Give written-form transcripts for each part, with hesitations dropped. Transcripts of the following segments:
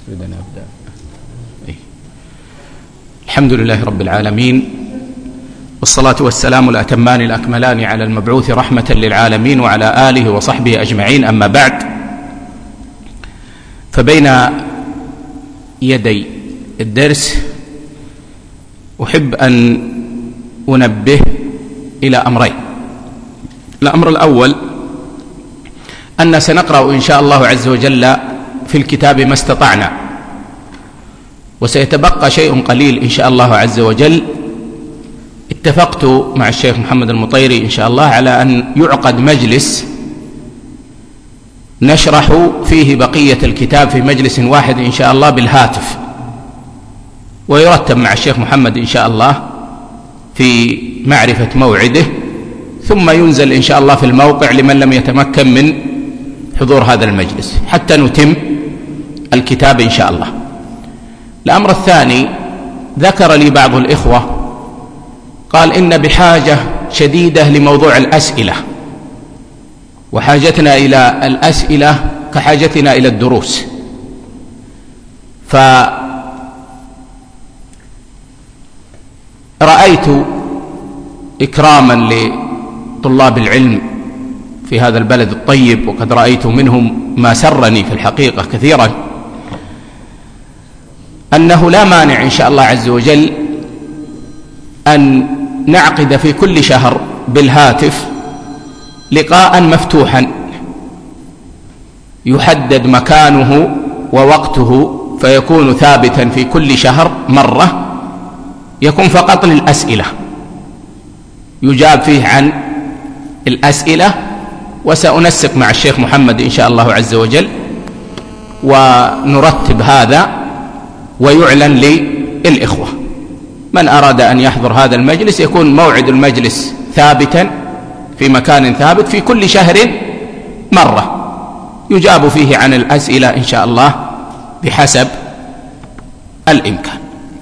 نبدأ. الحمد لله رب العالمين، والصلاة والسلام الأتمان الأكملان على المبعوث رحمة للعالمين وعلى آله وصحبه أجمعين. أما بعد، فبين يدي الدرس أحب أن أنبه إلى أمرين. الأمر الأول أن سنقرأ إن شاء الله عز وجل في الكتاب ما استطعنا، وسيتبقى شيء قليل إن شاء الله عز وجل. اتفقت مع الشيخ محمد المطيري إن شاء الله على أن يعقد مجلس نشرح فيه بقية الكتاب في مجلس واحد إن شاء الله بالهاتف، ويرتب مع الشيخ محمد إن شاء الله في معرفة موعده، ثم ينزل إن شاء الله في الموقع لمن لم يتمكن من حضور هذا المجلس حتى نتم الكتاب إن شاء الله. الأمر الثاني، ذكر لي بعض الإخوة قال إن بحاجة شديدة لموضوع الأسئلة، وحاجتنا إلى الأسئلة كحاجتنا إلى الدروس. فرأيت إكراما لطلاب العلم في هذا البلد الطيب، وقد رأيت منهم ما سرني في الحقيقة كثيرا، أنه لا مانع إن شاء الله عز وجل أن نعقد في كل شهر بالهاتف لقاء مفتوحا يحدد مكانه ووقته، فيكون ثابتا في كل شهر مرة، يكون فقط للأسئلة، يجاب فيه عن الأسئلة، وسأنسق مع الشيخ محمد إن شاء الله عز وجل ونرتب هذا ويعلن للإخوة. من أراد أن يحضر هذا المجلس يكون موعد المجلس ثابتا في مكان ثابت في كل شهر مرة، يجاب فيه عن الأسئلة إن شاء الله بحسب الإمكان.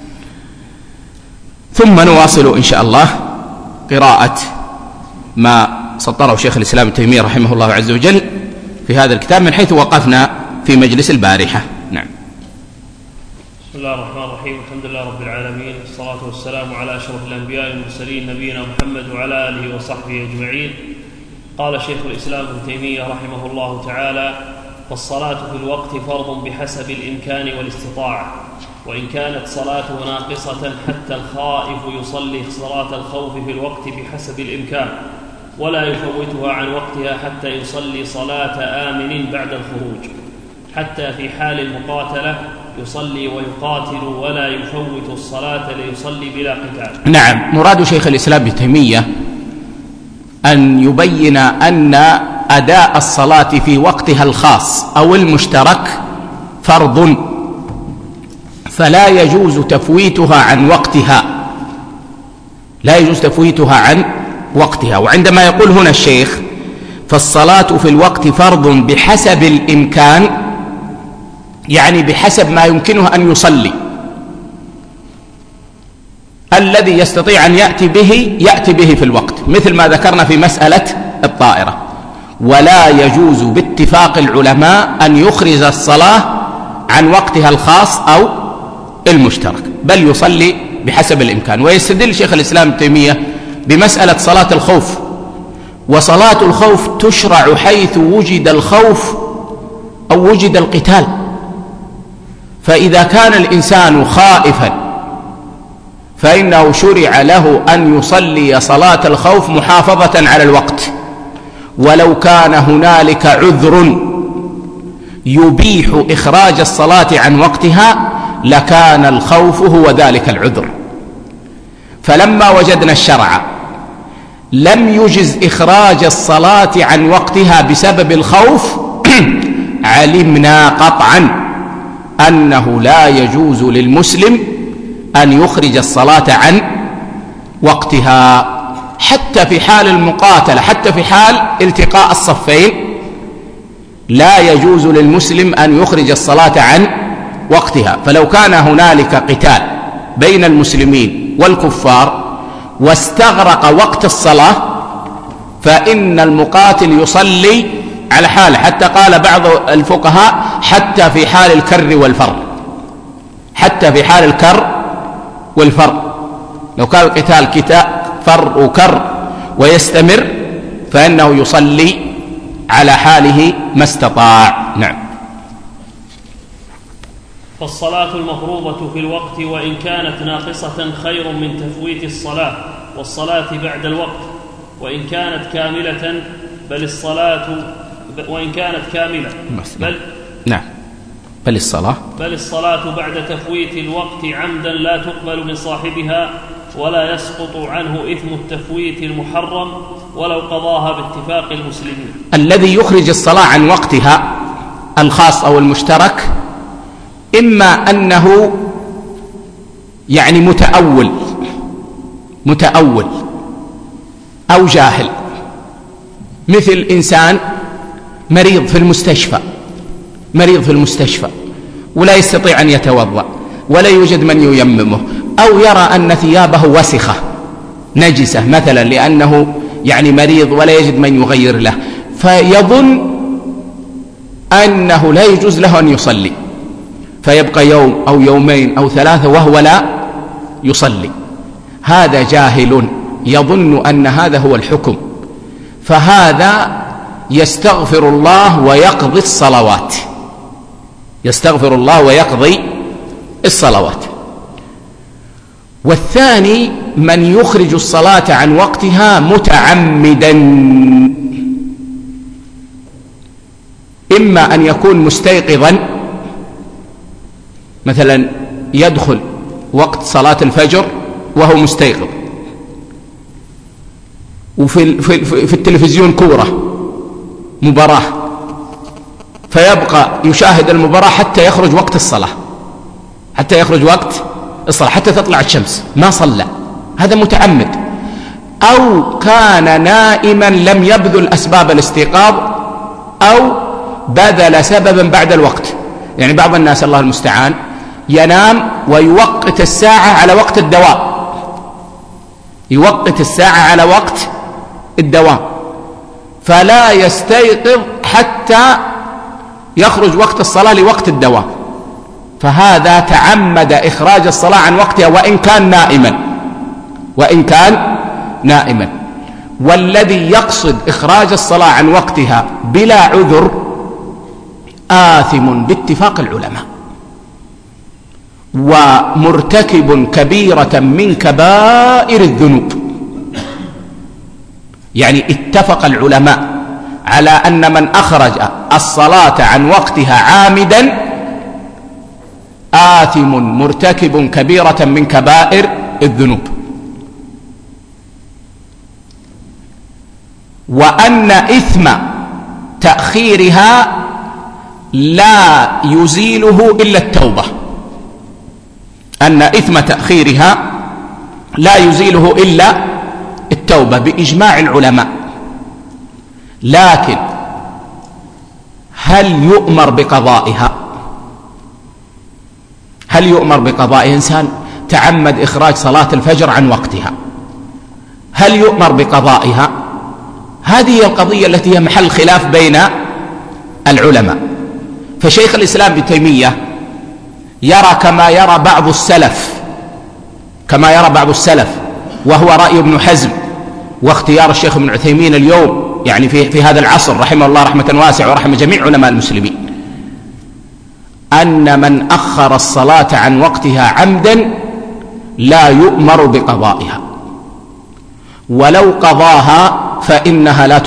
ثم نواصل إن شاء الله قراءة ما سطره شيخ الإسلام ابن تيمية رحمه الله عز وجل في هذا الكتاب من حيث وقفنا في مجلس البارحة. نعم. بسم الله الرحمن الرحيم، الحمد لله رب العالمين، والصلاة والسلام على أشرف الأنبياء والمرسلين نبينا محمد وعلى آله وصحبه أجمعين. قال شيخ الإسلام ابن تيمية رحمه الله تعالى: والصلاة في الوقت فرض بحسب الإمكان والاستطاعة، وإن كانت صلاته ناقصة حتى الخائف يصلي صلاة الخوف في الوقت بحسب الإمكان، ولا يفوتها عن وقتها حتى يصلي صلاة آمن بعد الخروج، حتى في حال المقاتلة يصلي ويقاتل ولا يفوت الصلاة ليصلي بلا قتال. نعم، مراد شيخ الإسلام ابن تيمية أن يبين أن أداء الصلاة في وقتها الخاص أو المشترك فرض، فلا يجوز تفويتها عن وقتها، لا يجوز تفويتها عن وقتها. وعندما يقول هنا الشيخ فالصلاة في الوقت فرض بحسب الإمكان، يعني بحسب ما يمكنه أن يصلي، الذي يستطيع أن يأتي به في الوقت، مثل ما ذكرنا في مسألة الطائرة. ولا يجوز باتفاق العلماء أن يخرج الصلاة عن وقتها الخاص أو المشترك، بل يصلي بحسب الإمكان. ويستدل شيخ الإسلام ابن تيمية بمسألة صلاة الخوف، وصلاة الخوف تشرع حيث وجد الخوف أو وجد القتال. فإذا كان الإنسان خائفا فإنه شرع له أن يصلي صلاة الخوف محافظة على الوقت، ولو كان هنالك عذر يبيح إخراج الصلاة عن وقتها لكان الخوف هو ذلك العذر. فلما وجدنا الشرع لم يجز إخراج الصلاة عن وقتها بسبب الخوف علمنا قطعا أنه لا يجوز للمسلم أن يخرج الصلاة عن وقتها، حتى في حال المقاتلة، حتى في حال التقاء الصفين لا يجوز للمسلم أن يخرج الصلاة عن وقتها. فلو كان هنالك قتال بين المسلمين والكفار واستغرق وقت الصلاة فإن المقاتل يصلي على حاله، حتى قال بعض الفقهاء حتى في حال الكر والفر، حتى في حال الكر والفر. لو كان القتال فر وكر ويستمر فإنه يصلي على حاله ما استطاع. نعم. فالصلاة المفروضة في الوقت وإن كانت ناقصة خير من تفويت الصلاة والصلاة بعد الوقت، وإن كانت كاملة بل الصلاة بعد تفويت الوقت عمدا لا تقبل من صاحبها، ولا يسقط عنه إثم التفويت المحرم ولو قضاها باتفاق المسلمين. الذي يخرج الصلاة عن وقتها الخاص أو المشترك إما أنه يعني متأول أو جاهل، مثل إنسان مريض في المستشفى ولا يستطيع أن يتوضأ ولا يوجد من ييممه، أو يرى أن ثيابه وسخة نجسة مثلا لأنه يعني مريض ولا يجد من يغير له، فيظن أنه لا يجوز له أن يصلي، فيبقى يوم أو يومين أو 3 وهو لا يصلي. هذا جاهل يظن أن هذا هو الحكم، فهذا يستغفر الله ويقضي الصلوات. والثاني من يخرج الصلاة عن وقتها متعمدا، إما أن يكون مستيقظا، مثلا يدخل وقت صلاة الفجر وهو مستيقظ، وفي التلفزيون مباراة، فيبقى يشاهد المباراة حتى يخرج وقت الصلاة، حتى تطلع الشمس، ما صلى، هذا متعمد. أو كان نائما لم يبذل أسباب الاستيقاظ أو بذل سببا بعد الوقت، يعني بعض الناس الله المستعان ينام ويوقت الساعة على وقت الدوام، فلا يستيقظ حتى يخرج وقت الصلاة لوقت الدوام، فهذا تعمد إخراج الصلاة عن وقتها وإن كان نائما. والذي يقصد إخراج الصلاة عن وقتها بلا عذر آثم باتفاق العلماء، ومرتكب كبيرة من كبائر الذنوب. يعني اتفق العلماء على أن من أخرج الصلاة عن وقتها عامدا آثم مرتكب كبيرة من كبائر الذنوب، وأن إثم تأخيرها لا يزيله إلا التوبة بإجماع العلماء. لكن هل يؤمر بقضائها؟ إنسان تعمد إخراج صلاة الفجر عن وقتها، هل يؤمر بقضائها؟ هذه هي القضية التي هي محل خلاف بين العلماء. فشيخ الإسلام ابن تيمية يرى كما يرى بعض السلف، وهو رأي ابن حزم واختيار الشيخ ابن عثيمين اليوم، يعني في هذا العصر رحمه الله رحمة واسعة ورحمة جميع علماء المسلمين، أن من أخر الصلاة عن وقتها عمدا لا يؤمر بقضائها، ولو قضاها فإنها لا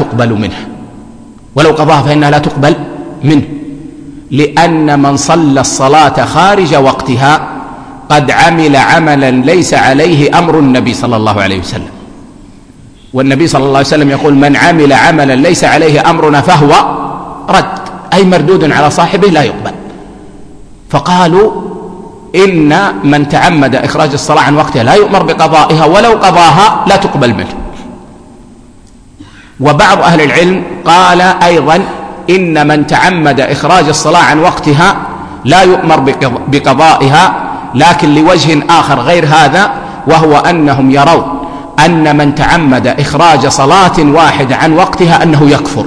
تقبل منه، لأن من صلى الصلاة خارج وقتها قد عمل عملا ليس عليه أمر النبي صلى الله عليه وسلم، والنبي صلى الله عليه وسلم يقول: من عمل عملا ليس عليه أمرنا فهو رد، أي مردود على صاحبه لا يقبل. فقالوا إن من تعمد إخراج الصلاة عن وقتها لا يؤمر بقضائها، ولو قضاها لا تقبل منه. وبعض أهل العلم قال أيضا إن من تعمد إخراج الصلاة عن وقتها لا يؤمر بقضائها، لكن لوجه آخر غير هذا، وهو أنهم يرون أن من تعمد إخراج صلاة واحدة عن وقتها أنه يكفر،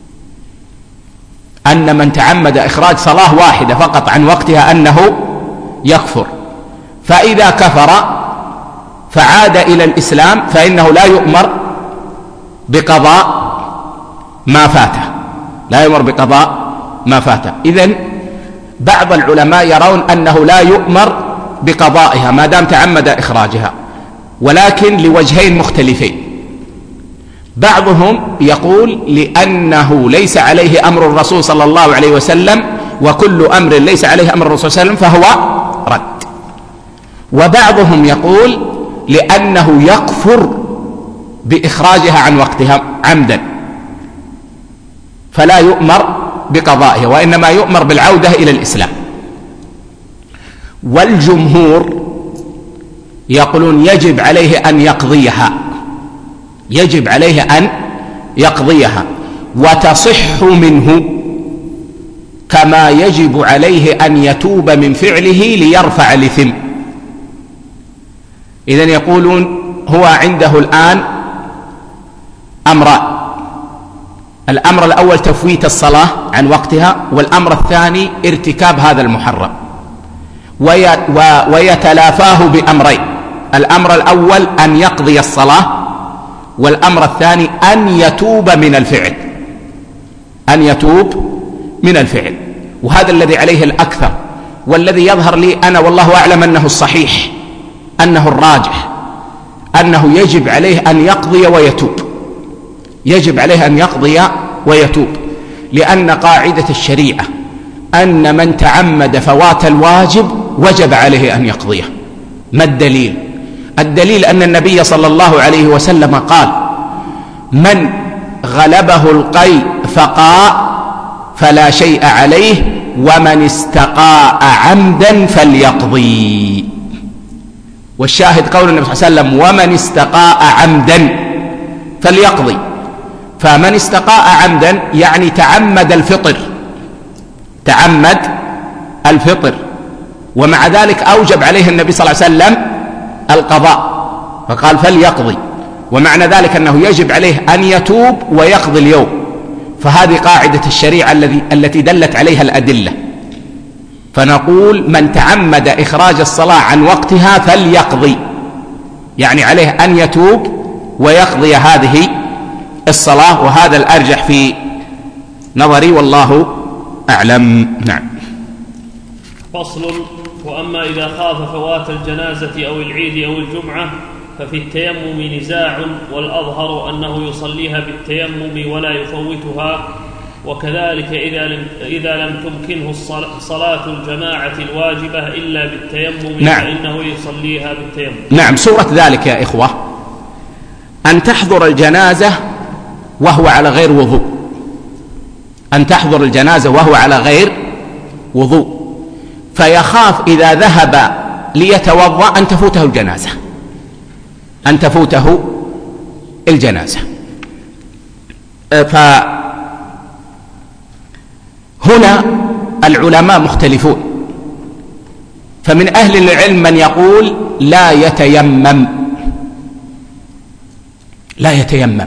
أن من تعمد إخراج صلاة واحدة فقط عن وقتها يكفر. فإذا كفر فعاد إلى الإسلام فإنه لا يؤمر بقضاء ما فاته، لا يؤمر بقضاء ما فاته. إذن بعض العلماء يرون أنه لا يؤمر بقضائها ما دام تعمد إخراجها، ولكن لوجهين مختلفين. بعضهم يقول لأنه ليس عليه أمر الرسول صلى الله عليه وسلم، وكل أمر ليس عليه أمر الرسول صلى الله عليه وسلم فهو رد. وبعضهم يقول لأنه يكفر بإخراجها عن وقتها عمدا، فلا يؤمر بقضائها وإنما يؤمر بالعودة إلى الإسلام. والجمهور يقولون يجب عليه أن يقضيها، يجب عليه أن يقضيها وتصح منه، كما يجب عليه أن يتوب من فعله ليرفع الإثم. إذن يقولون هو عنده الآن أمران: الأمر الأول تفويت الصلاة عن وقتها، والأمر الثاني ارتكاب هذا المحرم، ويتلافاه بأمرين: الأمر الأول أن يقضي الصلاة، والأمر الثاني أن يتوب من الفعل، أن يتوب من الفعل. وهذا الذي عليه الأكثر، والذي يظهر لي أنا والله أعلم أنه الصحيح، أنه الراجح، أنه يجب عليه أن يقضي ويتوب، يجب عليه أن يقضي ويتوب، لأن قاعدة الشريعة أن من تعمد فوات الواجب وجب عليه أن يقضيه. ما الدليل؟ الدليل أن النبي صلى الله عليه وسلم قال: من غلبه القيء فقاء فلا شيء عليه، ومن استقاء عمدا فليقضي. والشاهد قول النبي صلى الله عليه وسلم: ومن استقاء عمدا فليقضي. فمن استقاء عمدا يعني تعمد الفطر، تعمد الفطر، ومع ذلك أوجب عليه النبي صلى الله عليه وسلم القضاء فقال فليقضي، ومعنى ذلك أنه يجب عليه أن يتوب ويقضي اليوم. فهذه قاعدة الشريعة التي دلت عليها الأدلة. فنقول من تعمد إخراج الصلاة عن وقتها فليقضي، يعني عليه أن يتوب ويقضي هذه الصلاة، وهذا الأرجح في نظري والله أعلم. نعم. فصل: وأما إذا خاف فوات الجنازة أو العيد أو الجمعة ففي التيمم نزاع، والأظهر أنه يصليها بالتيمم ولا يفوتها، وكذلك إذا لم تمكنه صلاة الجماعة الواجبة إلا بالتيمم نعم. فإنه يصليها بالتيمم. نعم. سورة ذلك يا إخوة أن تحضر الجنازة وهو على غير وضوء، أن تحضر الجنازة وهو على غير وضوء، فيخاف إذا ذهب ليتوضأ أن تفوته الجنازة، أن تفوته الجنازة. فهنا العلماء مختلفون، فمن أهل العلم من يقول لا يتيمم، لا يتيمم،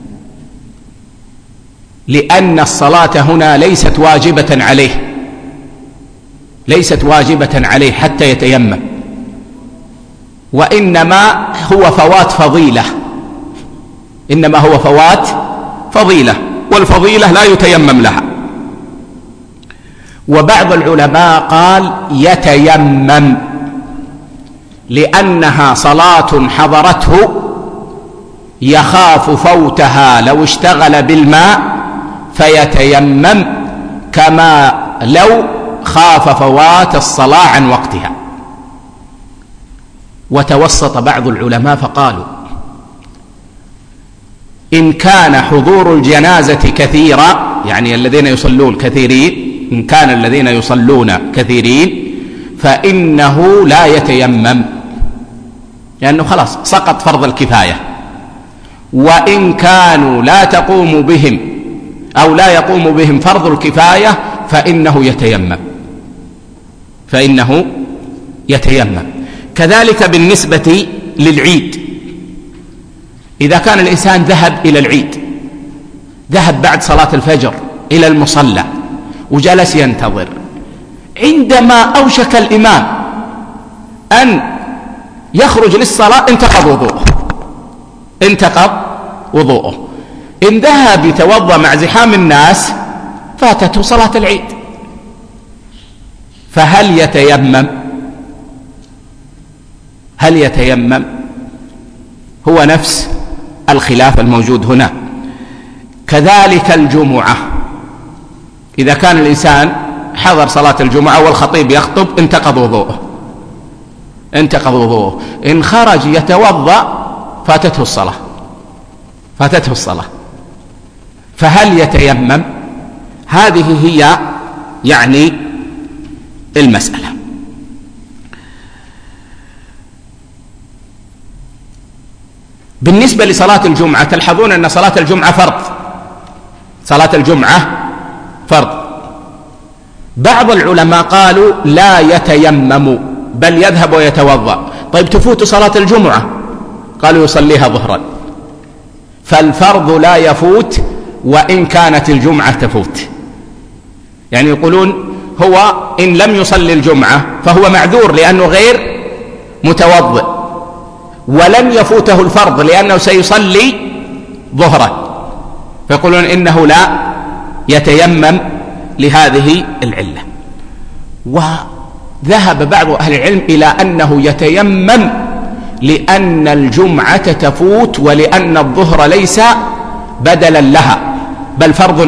لأن الصلاة هنا ليست واجبة عليه، ليست واجبة عليه حتى يتيمم، وإنما هو فوات فضيلة، إنما هو فوات فضيلة، والفضيلة لا يتيمم لها. وبعض العلماء قال يتيمم لأنها صلاة حضرته يخاف فوتها لو اشتغل بالماء فيتيمم، كما لو خاف فوات الصلاة عن وقتها. وتوسط بعض العلماء فقالوا إن كان حضور الجنازة كثيرا، يعني الذين يصلون كثيرين، إن كان الذين يصلون كثيرين فإنه لا يتيمم، لأنه خلاص سقط فرض الكفاية. وإن كانوا لا تقوم بهم أو لا يقوم بهم فرض الكفاية فإنه يتيمم، فإنه يتيمم. كذلك بالنسبة للعيد، إذا كان الإنسان ذهب إلى العيد، ذهب بعد صلاة الفجر إلى المصلى وجلس ينتظر، عندما أوشك الإمام أن يخرج للصلاة انتقض وضوءه. إن ذهب يتوضأ مع زحام الناس فاتته صلاة العيد، فهل يتيمم؟ هو نفس الخلاف الموجود هنا. كذلك الجمعة، إذا كان الإنسان حضر صلاة الجمعة والخطيب يخطب انتقض وضوءه، إن خرج يتوضأ فاتته الصلاة، فهل يتيمم؟ هذه هي يعني المسألة. بالنسبة لصلاة الجمعة تلحظون أن صلاة الجمعة فرض. بعض العلماء قالوا لا يتيمم بل يذهب ويتوضأ. طيب تفوت صلاة الجمعة؟ قالوا يصليها ظهرا، فالفرض لا يفوت وإن كانت الجمعة تفوت. يعني يقولون هو إن لم يصلي الجمعة فهو معذور لأنه غير متوضئ، ولن يفوته الفرض لأنه سيصلي ظهرا، فيقولون إنه لا يتيمم لهذه العلة. وذهب بعض أهل العلم إلى أنه يتيمم لأن الجمعة تفوت ولأن الظهر ليس بدلا لها بل فرض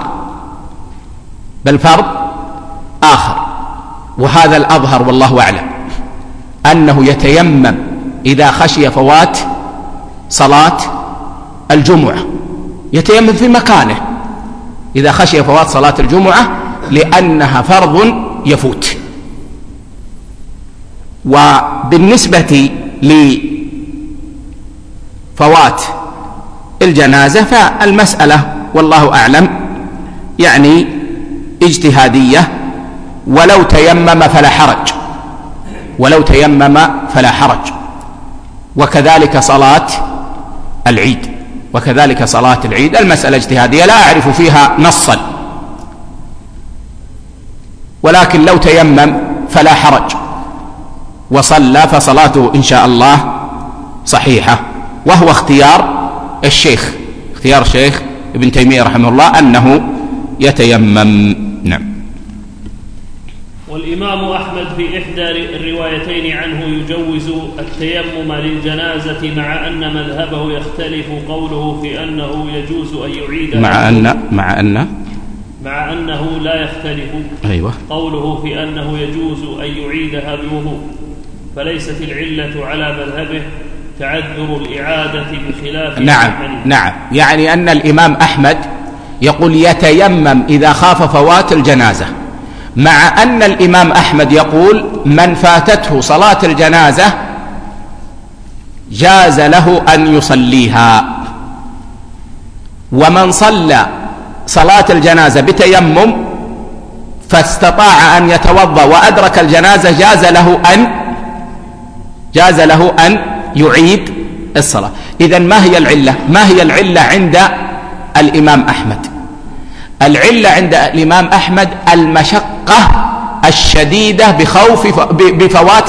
آخر. وهذا الأظهر والله أعلم، أنه يتيمم إذا خشي فوات صلاة الجمعة، يتيمم في مكانه إذا خشي فوات صلاة الجمعة لأنها فرض يفوت. وبالنسبة لفوات الجنازة فالمسألة والله أعلم يعني اجتهادية، ولو تيمم فلا حرج، وكذلك صلاة العيد المسألة اجتهادية لا أعرف فيها نصا، ولكن لو تيمم فلا حرج وصلى فصلاته إن شاء الله صحيحة، وهو اختيار الشيخ ابن تيمية رحمه الله أنه يتيمم. نعم. والإمام أحمد في إحدى الروايتين عنه يجوز التيمم للجنازة، مع أن مذهبه يختلف قوله في أنه يجوز أن يعيدها مع أنه لا يختلف قوله في أنه يجوز أن يعيدها بوضوء، فليست العلة على مذهبه تعذر الإعادة بخلاف نعم. يعني أن الإمام أحمد يقول يتيمم إذا خاف فوات الجنازة، مع أن الإمام أحمد يقول من فاتته صلاة الجنازة جاز له أن يصليها، ومن صلى صلاة الجنازة بتيمم فاستطاع أن يتوضأ وأدرك الجنازة جاز له أن يعيد الصلاة. إذن ما هي العلة عند الإمام أحمد؟ العلة عند الإمام أحمد المشقة الشديدة بفوات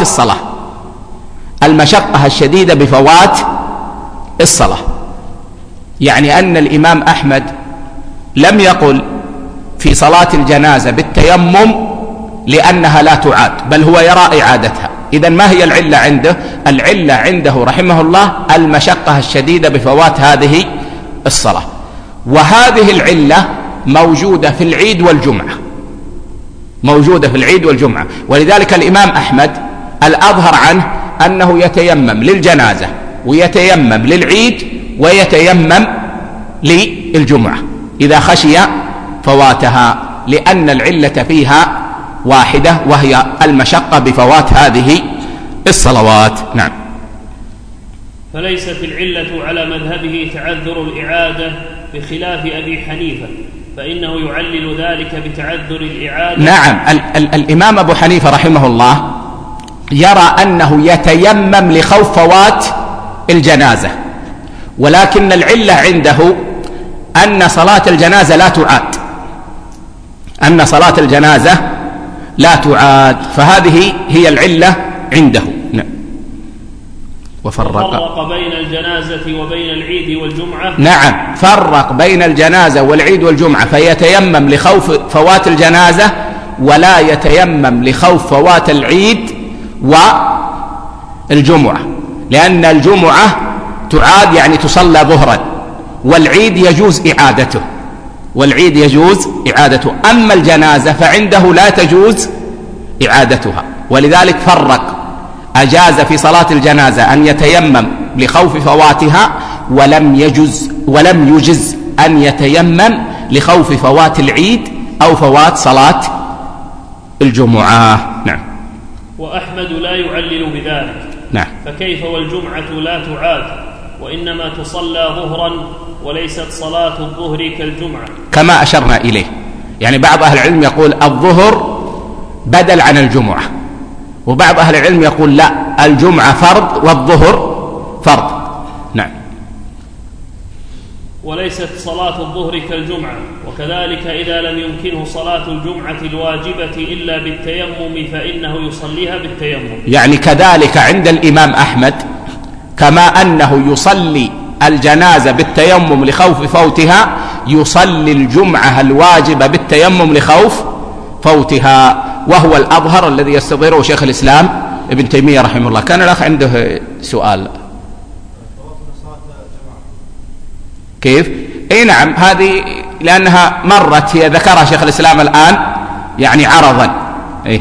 الصلاة. يعني أن الإمام أحمد لم يقل في صلاة الجنازة بالتيمم لأنها لا تعاد، بل هو يرى إعادتها. إذن ما هي العلة عنده؟ العلة عنده رحمه الله المشقة الشديدة بفوات هذه الصلاة، وهذه العلة موجودة في العيد والجمعة. ولذلك الإمام أحمد الأظهر عنه أنه يتيمم للجنازة ويتيمم للعيد ويتيمم للجمعة إذا خشي فواتها، لأن العلة فيها واحدة وهي المشقة بفوات هذه الصلوات. نعم. فليست العلة على مذهبه تعذر الإعادة بخلاف أبي حنيفة، فإنه يعلل ذلك بتعذر الإعادة. نعم. الإمام أبو حنيفة رحمه الله يرى أنه يتيمم لخوف فوات الجنازة، ولكن العلة عنده أن صلاة الجنازة لا تعاد، فهذه هي العلة عنده. وفرق بين الجنازة وبين العيد والجمعة. نعم، فرق بين الجنازة والعيد والجمعة، فيتيمم لخوف فوات الجنازة ولا يتيمم لخوف فوات العيد والجمعة، لأن الجمعة تعاد يعني تصلى ظهرا، والعيد يجوز إعادته، أما الجنازة فعنده لا تجوز إعادتها، ولذلك فرق، أجاز في صلاة الجنازة أن يتيمم لخوف فواتها، ولم يجز أن يتيمم لخوف فوات العيد أو فوات صلاة الجمعة. نعم. وأحمد لا يعلل بذلك. نعم. فكيف والجمعة لا تعاد وإنما تصلى ظهرا وليست صلاة الظهر كالجمعة؟ كما أشرنا إليه، يعني بعض أهل العلم يقول الظهر بدل عن الجمعة، وبعض أهل العلم يقول لا، الجمعة فرض والظهر فرض. نعم. وليست صلاة الظهر كالجمعة، وكذلك إذا لم يمكنه صلاة الجمعة الواجبة إلا بالتيمم فإنه يصليها بالتيمم. يعني كذلك عند الإمام أحمد، كما أنه يصلي الجنازة بالتيمم لخوف فوتها، يصلي الجمعة الواجبة بالتيمم لخوف فوتها، وهو الأظهر الذي يستظهره شيخ الإسلام ابن تيمية رحمه الله. كان الأخ عنده سؤال. كيف؟ اي نعم، هذه لأنها مرت، هي ذكرها شيخ الإسلام الآن يعني عرضا. اي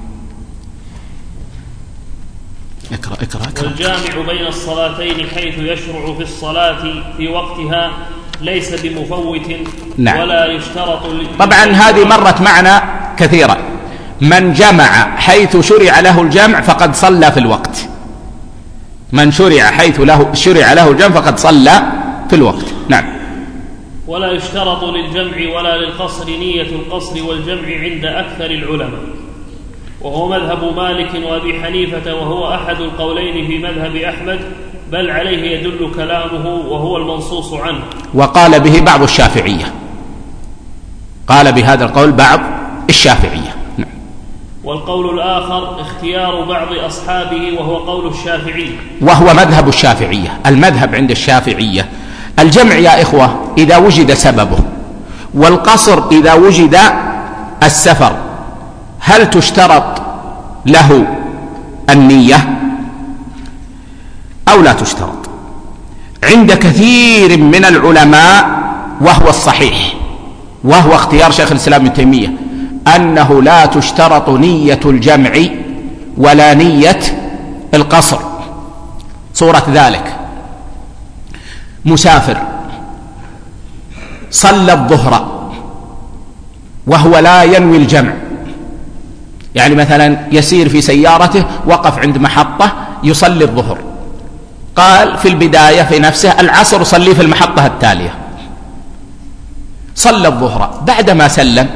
اقرأ. والجامع بين الصلاتين حيث يشرع في الصلاة في وقتها ليس بمفوت. نعم. ولا يشترط. طبعا هذه مرت معنا كثيرا، من جمع حيث شرع له الجمع فقد صلى في الوقت، من شرع له الجمع فقد صلى في الوقت. نعم. ولا يشترط للجمع ولا للقصر نية القصر والجمع عند أكثر العلماء، وهو مذهب مالك وأبي حنيفة، وهو أحد القولين في مذهب أحمد، بل عليه يدل كلامه وهو المنصوص عنه. وقال به بعض الشافعية، قال بهذا القول بعض الشافعية. نعم. والقول الآخر اختيار بعض أصحابه وهو قول الشافعي، وهو مذهب الشافعية. المذهب عند الشافعية الجمع يا إخوة إذا وجد سببه، والقصر إذا وجد السفر. هل تشترط له النية أو لا تشترط؟ عند كثير من العلماء، وهو الصحيح وهو اختيار شيخ الإسلام ابن تيمية، أنه لا تشترط نية الجمع ولا نية القصر. صورة ذلك مسافر صلى الظهر وهو لا ينوي الجمع، يعني مثلا يسير في سيارته، وقف عند محطة يصلي الظهر، قال في البداية في نفسه العصر صلي في المحطة التالية، صلى الظهر، بعدما سلم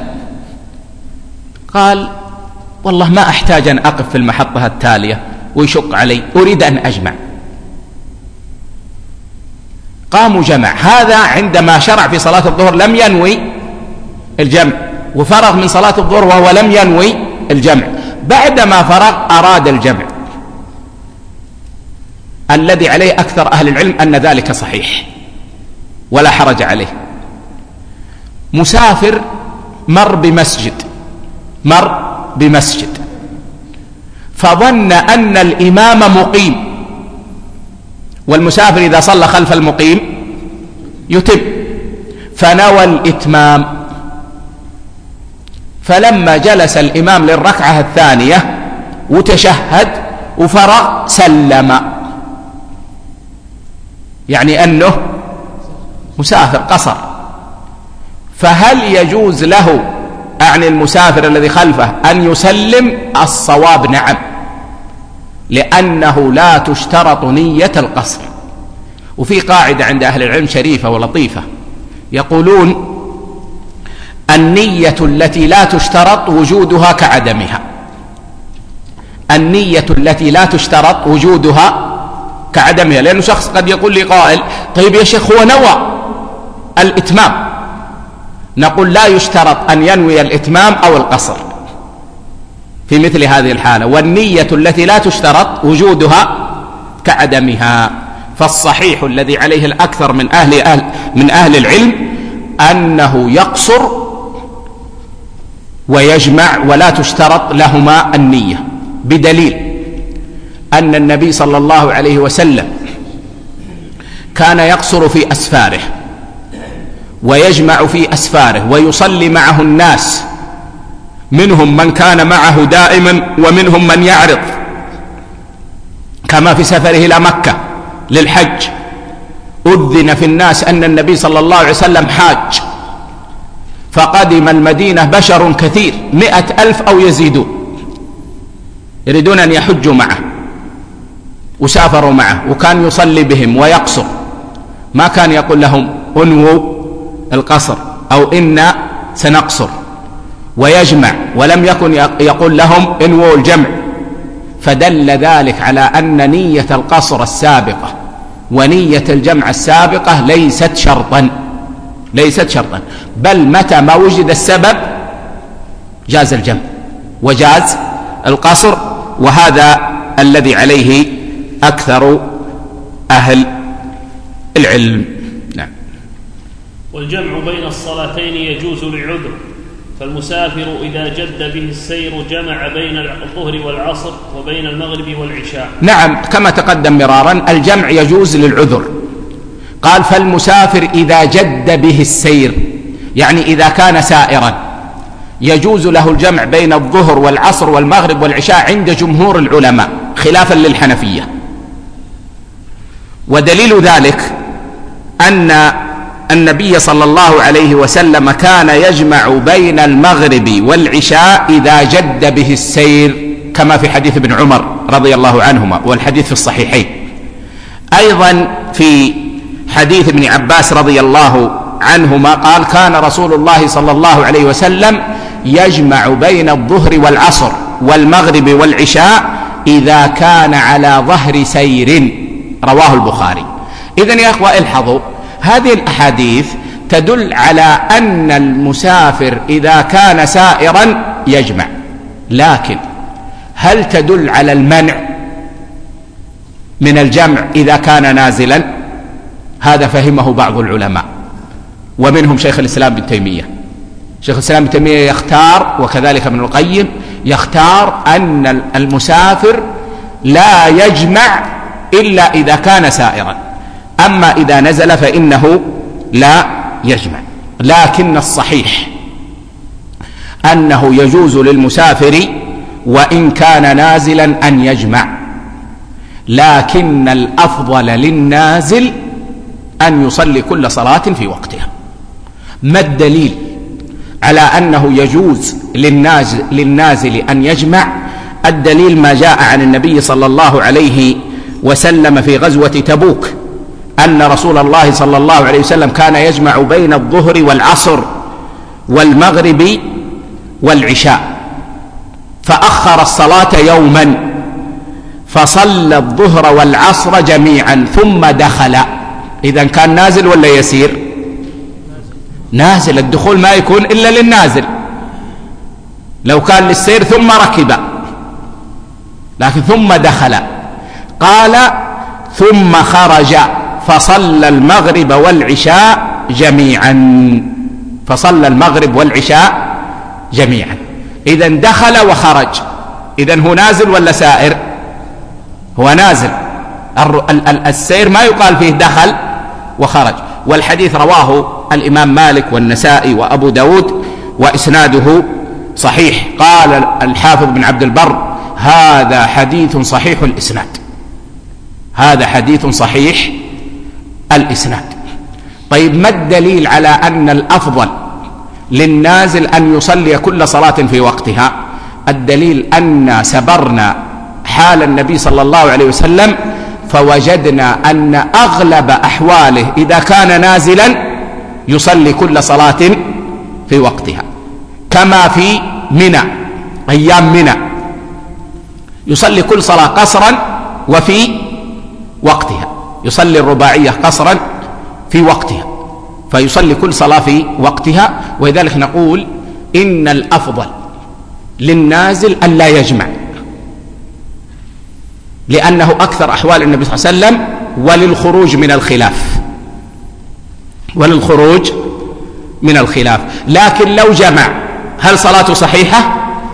قال والله ما أحتاج أن أقف في المحطة التالية ويشق علي، أريد أن أجمع. قام جمع. هذا عندما شرع في صلاة الظهر لم ينوي الجمع، وفرغ من صلاة الظهر وهو لم ينوي الجمع، بعدما فرغ أراد الجمع. الذي عليه أكثر أهل العلم أن ذلك صحيح ولا حرج عليه. مسافر مر بمسجد فظن أن الإمام مقيم، والمسافر إذا صلى خلف المقيم يتم، فنوى الإتمام، فلما جلس الإمام للركعة الثانية وتشهد وفرغ سلم، يعني أنه مسافر قصر. فهل يجوز له عن المسافر الذي خلفه أن يسلم؟ الصواب نعم، لأنه لا تشترط نية القصر. وفي قاعدة عند أهل العلم شريفة ولطيفة، يقولون النية التي لا تشترط وجودها كعدمها. النية التي لا تشترط وجودها كعدمها، لأنه شخص قد يقول لي قائل طيب يا شيخ هو نوى الإتمام، نقول لا يشترط أن ينوي الإتمام أو القصر في مثل هذه الحالة، والنية التي لا تشترط وجودها كعدمها. فالصحيح الذي عليه الأكثر من أهل العلم أنه يقصر ويجمع ولا تشترط لهما النية، بدليل أن النبي صلى الله عليه وسلم كان يقصر في أسفاره ويجمع في أسفاره ويصلي معه الناس، منهم من كان معه دائما ومنهم من يعرض، كما في سفره إلى مكة للحج أذن في الناس أن النبي صلى الله عليه وسلم حاج، فقدم المدينة بشر كثير 100,000 أو يزيدون يريدون أن يحجوا معه، وسافروا معه وكان يصلي بهم ويقصر، ما كان يقول لهم انووا القصر أو إنا سنقصر، ويجمع، ولم يكن يقول لهم انووا الجمع. فدل ذلك على أن نية القصر السابقة ونية الجمع السابقة ليست شرطا، بل متى ما وجد السبب جاز الجمع وجاز القصر، وهذا الذي عليه أكثر أهل العلم. نعم. والجمع بين الصلاتين يجوز لعذر، فالمسافر إذا جد به السير جمع بين الظهر والعصر وبين المغرب والعشاء. نعم، كما تقدم مرارا الجمع يجوز للعذر. قال فالمسافر إذا جد به السير، يعني إذا كان سائرا يجوز له الجمع بين الظهر والعصر والمغرب والعشاء عند جمهور العلماء خلافا للحنفية. ودليل ذلك أن النبي صلى الله عليه وسلم كان يجمع بين المغرب والعشاء إذا جد به السير، كما في حديث ابن عمر رضي الله عنهما، والحديث في الصحيحين. أيضا في حديث ابن عباس رضي الله عنهما قال كان رسول الله صلى الله عليه وسلم يجمع بين الظهر والعصر والمغرب والعشاء إذا كان على ظهر سير، رواه البخاري. إذن يا أخوة الحظوا، هذه الأحاديث تدل على أن المسافر إذا كان سائرا يجمع، لكن هل تدل على المنع من الجمع إذا كان نازلا؟ هذا فهمه بعض العلماء، ومنهم شيخ الإسلام ابن تيمية. شيخ الإسلام ابن تيمية يختار، وكذلك ابن القيم يختار، أن المسافر لا يجمع إلا إذا كان سائرا، أما إذا نزل فإنه لا يجمع. لكن الصحيح أنه يجوز للمسافر وإن كان نازلا أن يجمع، لكن الأفضل للنازل أن يصلي كل صلاة في وقتها. ما الدليل على أنه يجوز للنازل أن يجمع؟ الدليل ما جاء عن النبي صلى الله عليه وسلم في غزوة تبوك أن رسول الله صلى الله عليه وسلم كان يجمع بين الظهر والعصر والمغرب والعشاء، فأخر الصلاة يوما فصلى الظهر والعصر جميعا ثم دخل. إذن كان نازل ولا يسير؟ نازل. الدخول ما يكون إلا للنازل، لو كان للسير ثم ركب، لكن ثم دخل. قال ثم خرج فصلى المغرب والعشاء جميعا، فصلى المغرب والعشاء جميعا. إذن دخل وخرج، إذن هو نازل ولا سائر؟ هو نازل. السير ما يقال فيه دخل وخرج. والحديث رواه الإمام مالك والنسائي وأبو داود وإسناده صحيح. قال الحافظ بن عبد البر هذا حديث صحيح الإسناد، هذا حديث صحيح الإسناد. طيب ما الدليل على أن الأفضل للنازل أن يصلي كل صلاة في وقتها؟ الدليل أن سبرنا حال النبي صلى الله عليه وسلم فوجدنا أن أغلب أحواله إذا كان نازلا يصلي كل صلاة في وقتها، كما في منى، أيام منى يصلي كل صلاة قصرا وفي وقتها، يصلي الرباعية قصرا في وقتها، فيصلي كل صلاة في وقتها. ولذلك نقول إن الأفضل للنازل أن لا يجمع، لأنه أكثر أحوال النبي صلى الله عليه وسلم، وللخروج من الخلاف. لكن لو جمع هل صلاته صحيحة؟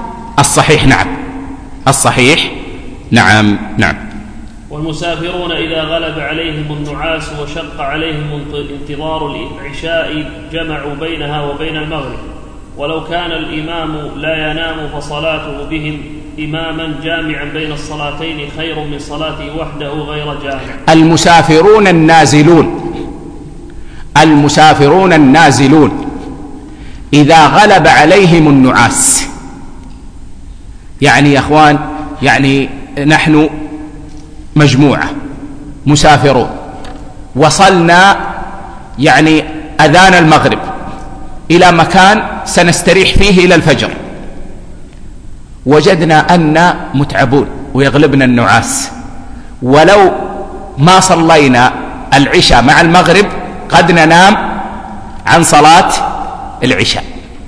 الصحيح نعم. والمسافرون إذا غلب عليهم النعاس وشق عليهم انتظار العشاء جمعوا بينها وبين المغرب، ولو كان الإمام لا ينام فصلاته بهم إماما جامعا بين الصلاتين خير من صلاته وحده غير جامع. المسافرون النازلون إذا غلب عليهم النعاس، يعني يا أخوان، يعني نحن مجموعة مسافرون وصلنا يعني أذان المغرب إلى مكان سنستريح فيه إلى الفجر، وجدنا أن متعبون ويغلبنا النعاس، ولو ما صلينا العشاء مع المغرب قد ننام عن صلاة العشاء.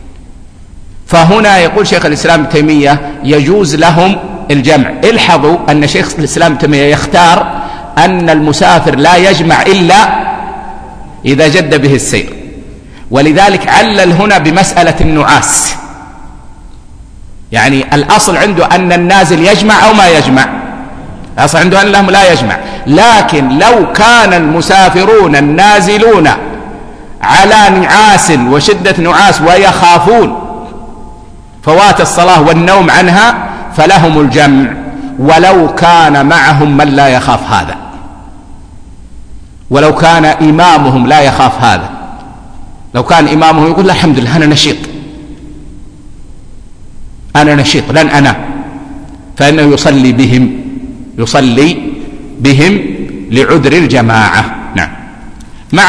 فهنا يقول شيخ الإسلام ابن تيمية يجوز لهم الجمع. الحظوا أن شيخ الإسلام ابن تيمية يختار أن المسافر لا يجمع إلا إذا جد به السير، ولذلك علل هنا بمسألة النعاس. يعني الأصل عنده أن النازل يجمع أو ما يجمع، الأصل عنده أنهم لا يجمع. لكن لو كان المسافرون النازلون على نعاس وشدة نعاس ويخافون فوات الصلاة والنوم عنها فلهم الجمع، ولو كان معهم من لا يخاف هذا، ولو كان إمامهم لا يخاف هذا، لو كان إمامهم يقول لا الحمد لله أنا نشيط لن أنام، فإنه يصلي بهم لعذر الجماعة. نعم. مع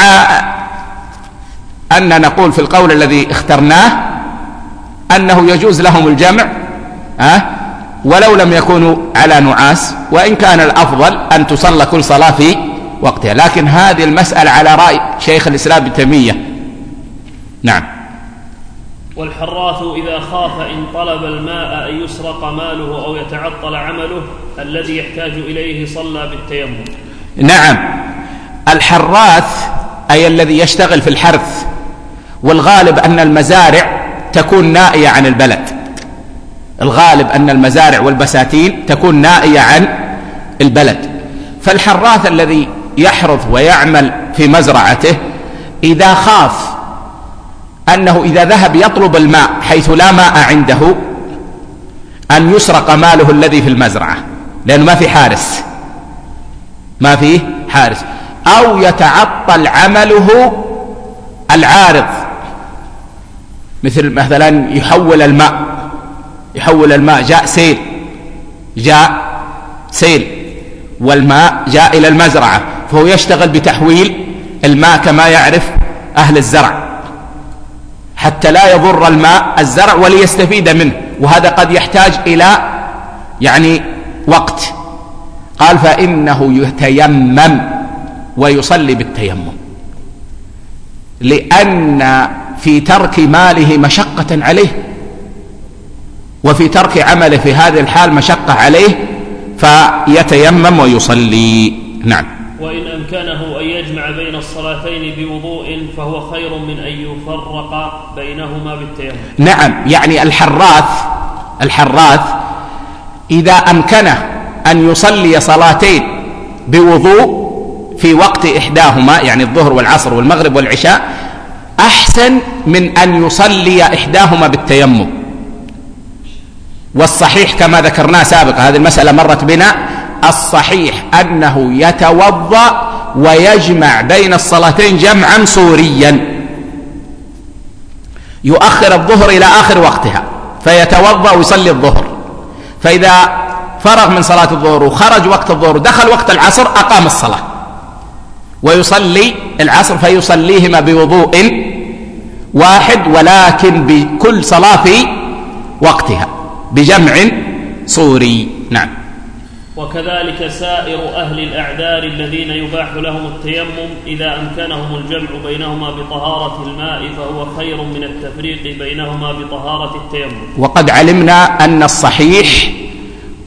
أن نقول في القول الذي اخترناه أنه يجوز لهم الجمع ولو لم يكونوا على نعاس، وإن كان الأفضل أن تصلى كل صلاة في وقتها، لكن هذه المسألة على رأي شيخ الإسلام ابن تيمية. نعم. والحراث إذا خاف إن طلب الماء أن يسرق ماله أو يتعطل عمله الذي يحتاج إليه صلى بالتيمم. نعم. الحراث أي الذي يشتغل في الحرث، والغالب أن المزارع تكون نائية عن البلد، الغالب أن المزارع والبساتين تكون نائية عن البلد. فالحراث الذي يحرث ويعمل في مزرعته إذا خاف أنه إذا ذهب يطلب الماء حيث لا ماء عنده أن يسرق ماله الذي في المزرعة، لأنه ما فيه حارس، أو يتعطل عمله العارض، مثل مثلا يحول الماء جاء سيل والماء جاء إلى المزرعة، فهو يشتغل بتحويل الماء كما يعرف أهل الزرع حتى لا يضر الماء الزرع وليستفيد منه، وهذا قد يحتاج إلى يعني وقت. قال فإنه يتيمم ويصلي بالتيمم، لأن في ترك ماله مشقة عليه، وفي ترك عمله في هذه الحال مشقة عليه، فيتيمم ويصلي. نعم. وإن أمكنه أن يجمع بين الصلاتين بوضوء فهو خير من أن يفرق بينهما بالتيمم. نعم. يعني الحراث إذا أمكنه أن يصلي صلاتين بوضوء في وقت إحداهما، يعني الظهر والعصر والمغرب والعشاء، أحسن من أن يصلي إحداهما بالتيمم. والصحيح كما ذكرناه سابقا، هذه المسألة مرت بنا، الصحيح أنه يتوضأ ويجمع بين الصلاتين جمعا صوريا، يؤخر الظهر إلى آخر وقتها فيتوضأ ويصلي الظهر، فإذا فرغ من صلاة الظهر وخرج وقت الظهر ودخل وقت العصر أقام الصلاة ويصلي العصر، فيصليهما بوضوء واحد ولكن بكل صلاة في وقتها بجمع صوري. نعم. وكذلك سائر أهل الأعذار الذين يباح لهم التيمم إذا أمكنهم الجمع بينهما بطهارة الماء فهو خير من التفريق بينهما بطهارة التيمم. وقد علمنا أن الصحيح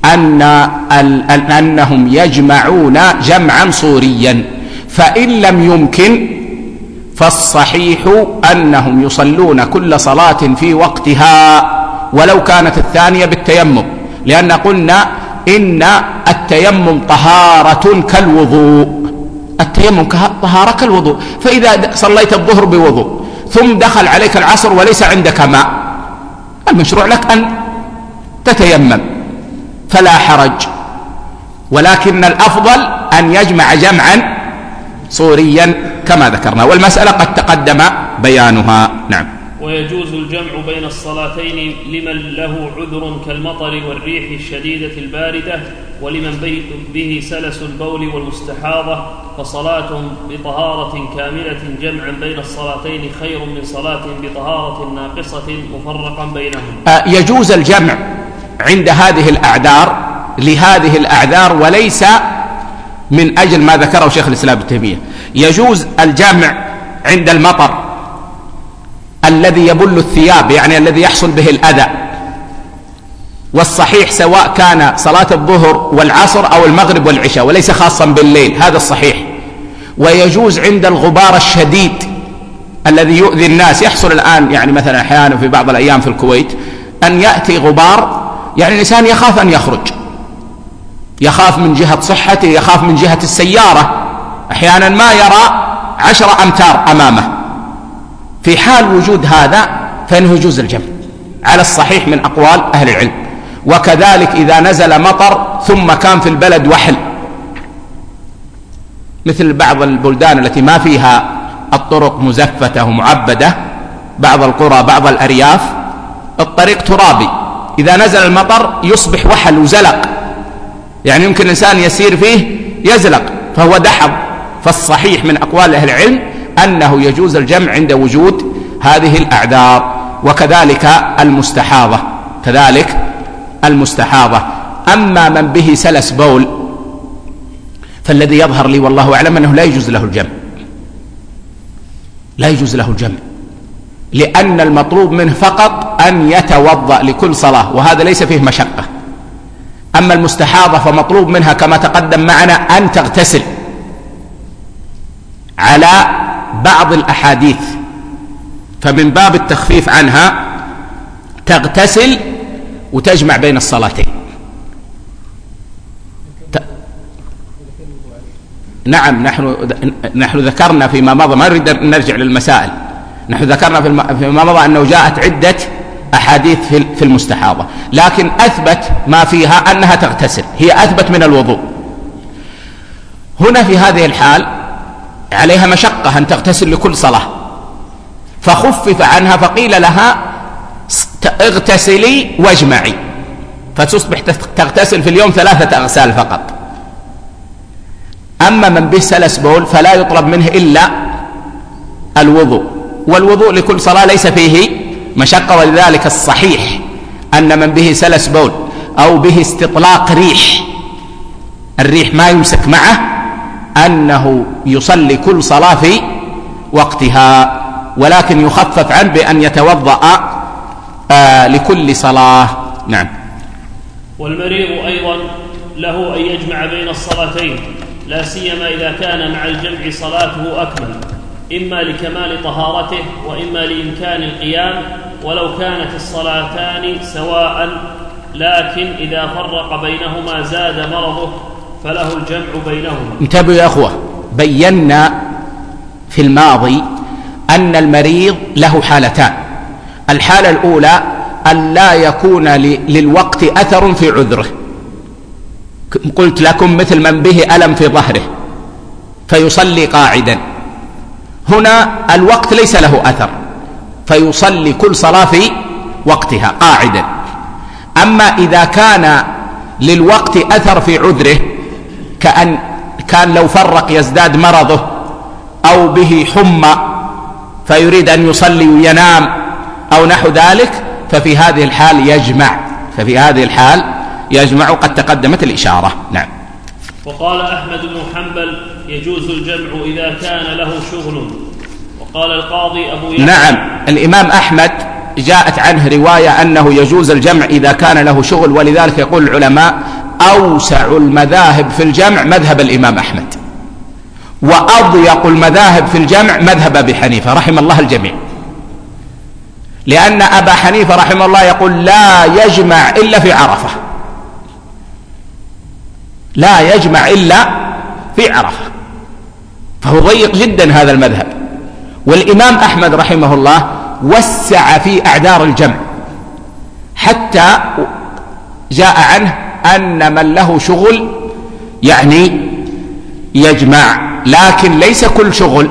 أنهم يجمعون جمعا صوريا، فإن لم يمكن فالصحيح أنهم يصلون كل صلاة في وقتها ولو كانت الثانية بالتيمم، لأن قلنا إن التيمم طهارة كالوضوء، التيمم طهارة كالوضوء. فإذا صليت الظهر بوضوء ثم دخل عليك العصر وليس عندك ماء، المشروع لك أن تتيمم فلا حرج، ولكن الأفضل أن يجمع جمعا صوريا كما ذكرنا، والمسألة قد تقدم بيانها. نعم. ويجوز الجمع بين الصلاتين لمن له عذر كالمطر والريح الشديدة الباردة، ولمن به سلس البول والمستحاضة، فصلاة بطهارة كاملة جمعا بين الصلاتين خير من صلاة بطهارة ناقصة مفرقا بينهم. يجوز الجمع عند هذه الأعذار لهذه الأعذار، وليس من أجل ما ذكره شيخ الإسلام ابن تيمية. يجوز الجمع عند المطر الذي يبل الثياب، يعني الذي يحصل به الأذى، والصحيح سواء كان صلاة الظهر والعصر أو المغرب والعشاء، وليس خاصا بالليل، هذا الصحيح. ويجوز عند الغبار الشديد الذي يؤذي الناس، يحصل الآن يعني مثلا أحيانا في بعض الأيام في الكويت أن يأتي غبار، يعني الإنسان يخاف أن يخرج، يخاف من جهة صحته، يخاف من جهة السيارة، أحيانا ما يرى 10 أمتار أمامه. في حال وجود هذا فإنه يجوز الجمع على الصحيح من أقوال أهل العلم. وكذلك إذا نزل مطر ثم كان في البلد وحل، مثل بعض البلدان التي ما فيها الطرق مزفتة ومعبدة، بعض القرى بعض الأرياف الطريق ترابي، إذا نزل المطر يصبح وحل وزلق، يعني يمكن الإنسان يسير فيه يزلق فهو دحض. فالصحيح من أقوال أهل العلم أنه يجوز الجمع عند وجود هذه الأعذار، وكذلك المستحاضة، كذلك المستحاضة. أما من به سلس بول فالذي يظهر لي والله أعلم أنه لا يجوز له الجمع، لا يجوز له الجمع، لأن المطلوب منه فقط أن يتوضأ لكل صلاة، وهذا ليس فيه مشقة. أما المستحاضة فمطلوب منها كما تقدم معنا أن تغتسل على بعض الأحاديث، فمن باب التخفيف عنها تغتسل وتجمع بين الصلاتين. نعم، نحن ذكرنا فيما مضى، ما نريد أن نرجع للمسائل، نحن ذكرنا فيما مضى أنه جاءت عدة أحاديث في المستحاضة، لكن أثبت ما فيها أنها تغتسل، هي أثبت من الوضوء. هنا في هذه الحال عليها مشقة أن تغتسل لكل صلاة، فخفف عنها فقيل لها اغتسلي واجمعي، فتصبح تغتسل في اليوم 3 أغسال فقط. أما من به سلس بول فلا يطلب منه إلا الوضوء، والوضوء لكل صلاة ليس فيه مشقة، ولذلك الصحيح أن من به سلس بول أو به استطلاق ريح، الريح ما يمسك معه، أنه يصلي كل صلاة في وقتها، ولكن يخفف عنه بأن يتوضأ لكل صلاة. نعم. والمريض أيضا له أن يجمع بين الصلاتين، لا سيما إذا كان مع الجمع صلاته أكمل، إما لكمال طهارته وإما لإمكان القيام، ولو كانت الصلاتان سواء، لكن إذا فرق بينهما زاد مرضه فله الجمع بينهما. انتبهوا يا أخوة، بينا في الماضي أن المريض له حالتان. الحالة الأولى أن لا يكون للوقت أثر في عذره، قلت لكم مثل من به ألم في ظهره فيصلي قاعدا، هنا الوقت ليس له أثر فيصلي كل صلاة في وقتها قاعدا. أما إذا كان للوقت أثر في عذره، كان لو فرق يزداد مرضه أو به حمى فيريد أن يصلي وينام أو نحو ذلك، ففي هذه الحال يجمع، قد تقدمت الإشارة. نعم. وقال أحمد بن حنبل يجوز الجمع إذا كان له شغل، وقال القاضي أبو يحيى. نعم، الإمام أحمد جاءت عنه رواية أنه يجوز الجمع إذا كان له شغل، ولذلك يقول العلماء أوسع المذاهب في الجمع مذهب الإمام أحمد، وأضيق المذاهب في الجمع مذهب أبي حنيفة رحم الله الجميع، لأن أبا حنيفة رحمه الله يقول لا يجمع إلا في عرفة، لا يجمع إلا في عرفة، فهو ضيق جدا هذا المذهب. والإمام أحمد رحمه الله وسع في أعذار الجمع، حتى جاء عنه أن من له شغل يعني يجمع، لكن ليس كل شغل،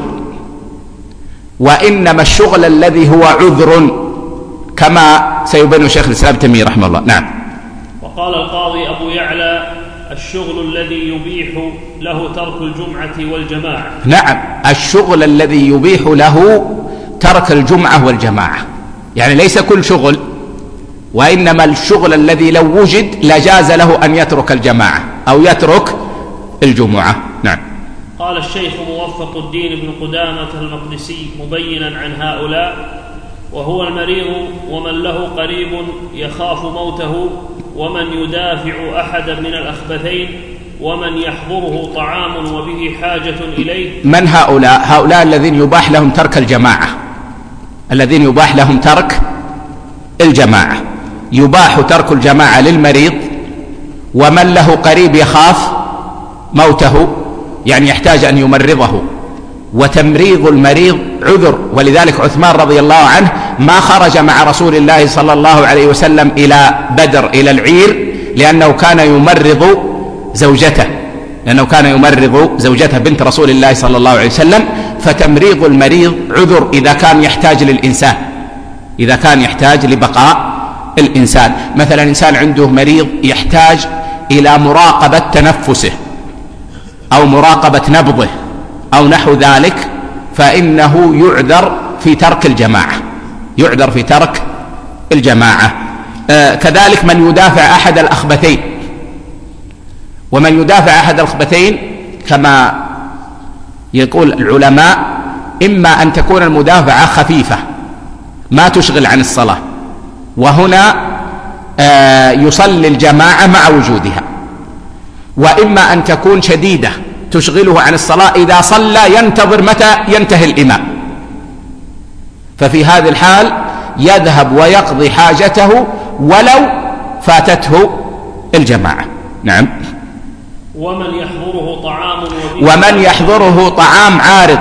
وإنما الشغل الذي هو عذر، كما سيبين شيخ الإسلام تيمية رحمه الله. نعم. وقال القاضي أبو يعلى: الشغل الذي يبيح له ترك الجمعة والجماعة. نعم، الشغل الذي يبيح له ترك الجمعة والجماعة، يعني ليس كل شغل، وإنما الشغل الذي لو وجد لجاز له أن يترك الجماعة أو يترك الجمعة. نعم. قال الشيخ موفق الدين بن قدامة المقدسي مبينا عن هؤلاء: وهو المريض ومن له قريب يخاف موته، ومن يدافع أحدا من الأخبثين، ومن يحضره طعام وبه حاجة إليه. من هؤلاء؟ هؤلاء الذين يباح لهم ترك الجماعة، الذين يباح لهم ترك الجماعة، يباح ترك الجماعة للمريض، ومن له قريب يخاف موته، يعني يحتاج أن يمرضه، وتمريض المريض عذر، ولذلك عثمان رضي الله عنه ما خرج مع رسول الله صلى الله عليه وسلم إلى بدر إلى العير، لأنه كان يمرض زوجته بنت رسول الله صلى الله عليه وسلم. فتمريض المريض عذر إذا كان يحتاج للإنسان، إذا كان يحتاج لبقاء الإنسان. مثلا إنسان عنده مريض يحتاج إلى مراقبة تنفسه أو مراقبة نبضه أو نحو ذلك، فإنه يعذر في ترك الجماعة، كذلك من يدافع أحد الأخبثين. ومن يدافع أحد الأخبثين كما يقول العلماء إما أن تكون المدافعة خفيفة ما تشغل عن الصلاة، وهنا يصلي الجماعة مع وجودها، وإما أن تكون شديدة تشغله عن الصلاة، إذا صلى ينتظر متى ينتهي الإمام، ففي هذه الحال يذهب ويقضي حاجته ولو فاتته الجماعة. نعم. ومن يحضره طعام عارض،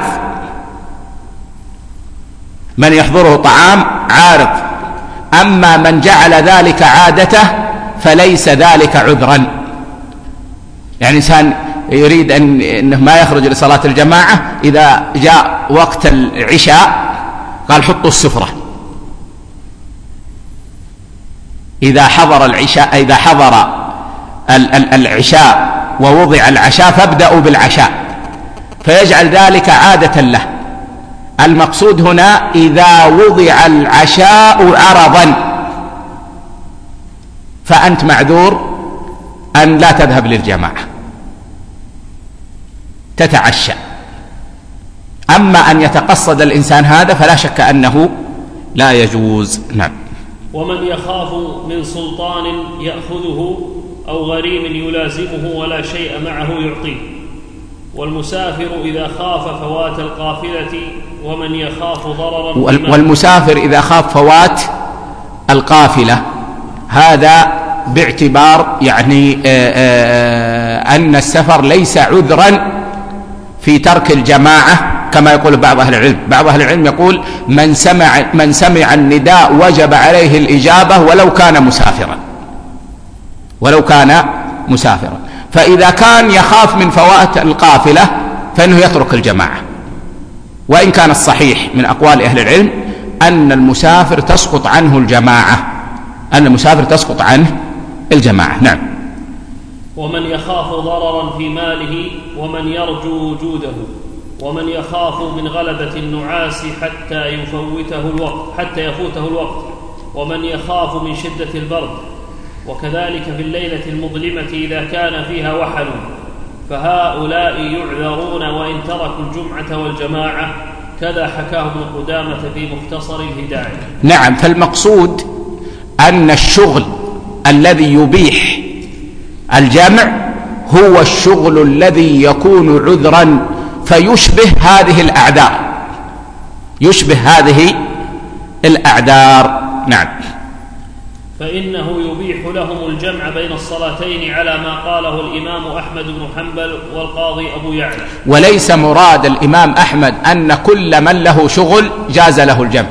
من يحضره طعام عارض، أما من جعل ذلك عادته فليس ذلك عذرا. يعني إنسان يريد أنه ما يخرج لصلاة الجماعة، إذا جاء وقت العشاء قال حطوا السفرة، إذا حضر العشاء ووضع العشاء فابدأوا بالعشاء، فيجعل ذلك عادة له. المقصود هنا إذا وضع العشاء عرضا فأنت معذور أن لا تذهب للجماعة، تتعشى. أما أن يتقصد الإنسان هذا فلا شك أنه لا يجوز. نعم. ومن يخاف من سلطان يأخذه أو غريم يلازمه ولا شيء معه يعطيه، والمسافر إذا خاف فوات القافلة، ومن يخاف ضررا. والمسافر إذا خاف فوات القافلة هذا باعتبار يعني أن السفر ليس عذرا في ترك الجماعة كما يقول بعض أهل العلم. بعض أهل العلم يقول من سمع النداء وجب عليه الإجابة ولو كان مسافرا. فإذا كان يخاف من فوات القافلة فإنه يترك الجماعة، وإن كان الصحيح من أقوال أهل العلم أن المسافر تسقط عنه الجماعة. نعم. ومن يخاف ضررا في ماله، ومن يرجو وجوده، ومن يخاف من غلبة النعاس حتى يفوته الوقت، ومن يخاف من شدة البرد، وكذلك في الليلة المظلمة إذا كان فيها وحل، فهؤلاء يعذرون وإن تركوا الجمعة والجماعة، كذا حكاه ابن قدامة في مختصر الهداية. نعم، فالمقصود أن الشغل الذي يبيح الجمع هو الشغل الذي يكون عذرا فيشبه هذه الأعذار، يشبه هذه الأعذار. نعم. فإنه يبيح لهم الجمع بين الصلاتين على ما قاله الإمام أحمد بن حنبل والقاضي أبو يعلى. وليس مراد الإمام أحمد أن كل من له شغل جاز له الجمع،